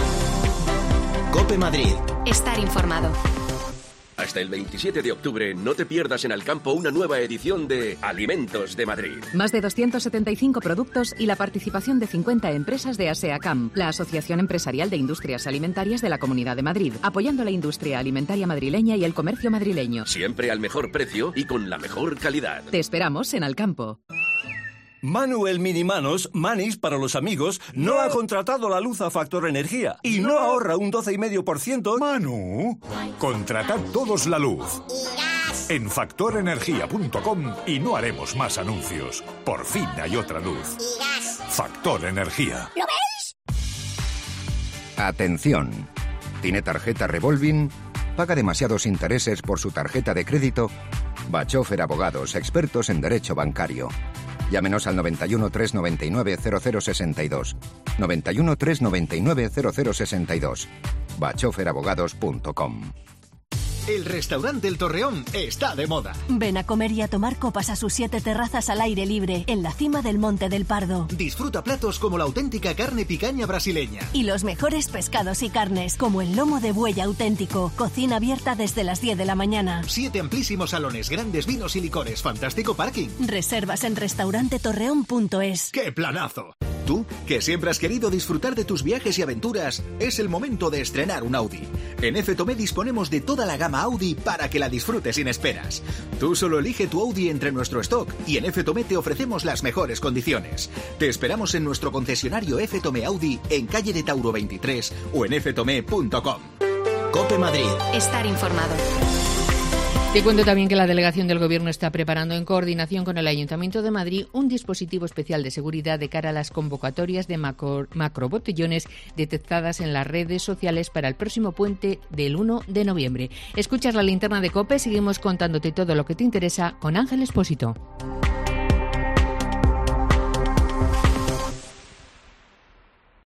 COPE Madrid. Estar informado. Hasta el veintisiete de octubre no te pierdas en Alcampo una nueva edición de Alimentos de Madrid. Más de doscientos setenta y cinco productos y la participación de cincuenta empresas de ASEACAM, la Asociación Empresarial de Industrias Alimentarias de la Comunidad de Madrid, apoyando la industria alimentaria madrileña y el comercio madrileño. Siempre al mejor precio y con la mejor calidad. Te esperamos en Alcampo. Manu el Minimanos, Manis para los amigos, no ha contratado la luz a Factor Energía y no ahorra un doce coma cinco por ciento. Manu, contratad todos la luz en factor energía punto com y no haremos más anuncios. Por fin hay otra luz. Factor Energía. ¿Lo veis? Atención. ¿Tiene tarjeta Revolving? ¿Paga demasiados intereses por su tarjeta de crédito? Bachofer Abogados, expertos en derecho bancario. Llámenos al noventa y uno, trescientos noventa y nueve, cero cero sesenta y dos. noventa y uno, trescientos noventa y nueve, cero cero sesenta y dos. bachofer abogados punto com. El restaurante El Torreón está de moda. Ven a comer y a tomar copas a sus siete terrazas al aire libre, en la cima del Monte del Pardo. Disfruta platos como la auténtica carne picaña brasileña. Y los mejores pescados y carnes, como el lomo de buey auténtico. Cocina abierta desde las diez de la mañana. Siete amplísimos salones, grandes vinos y licores, fantástico parking. Reservas en restaurante torreón punto es. ¡Qué planazo! Tú, que siempre has querido disfrutar de tus viajes y aventuras, es el momento de estrenar un Audi. En F Tomé disponemos de toda la gama Audi para que la disfrutes sin esperas. Tú solo elige tu Audi entre nuestro stock y en F Tomé te ofrecemos las mejores condiciones. Te esperamos en nuestro concesionario F Tomé Audi en calle de Tauro veintitrés o en f tomé punto com. COPE Madrid. Estar informado. Te cuento también que la delegación del Gobierno está preparando en coordinación con el Ayuntamiento de Madrid un dispositivo especial de seguridad de cara a las convocatorias de macro, macrobotellones detectadas en las redes sociales para el próximo puente del uno de noviembre. Escuchas la linterna de COPE, seguimos contándote todo lo que te interesa con Ángel Expósito.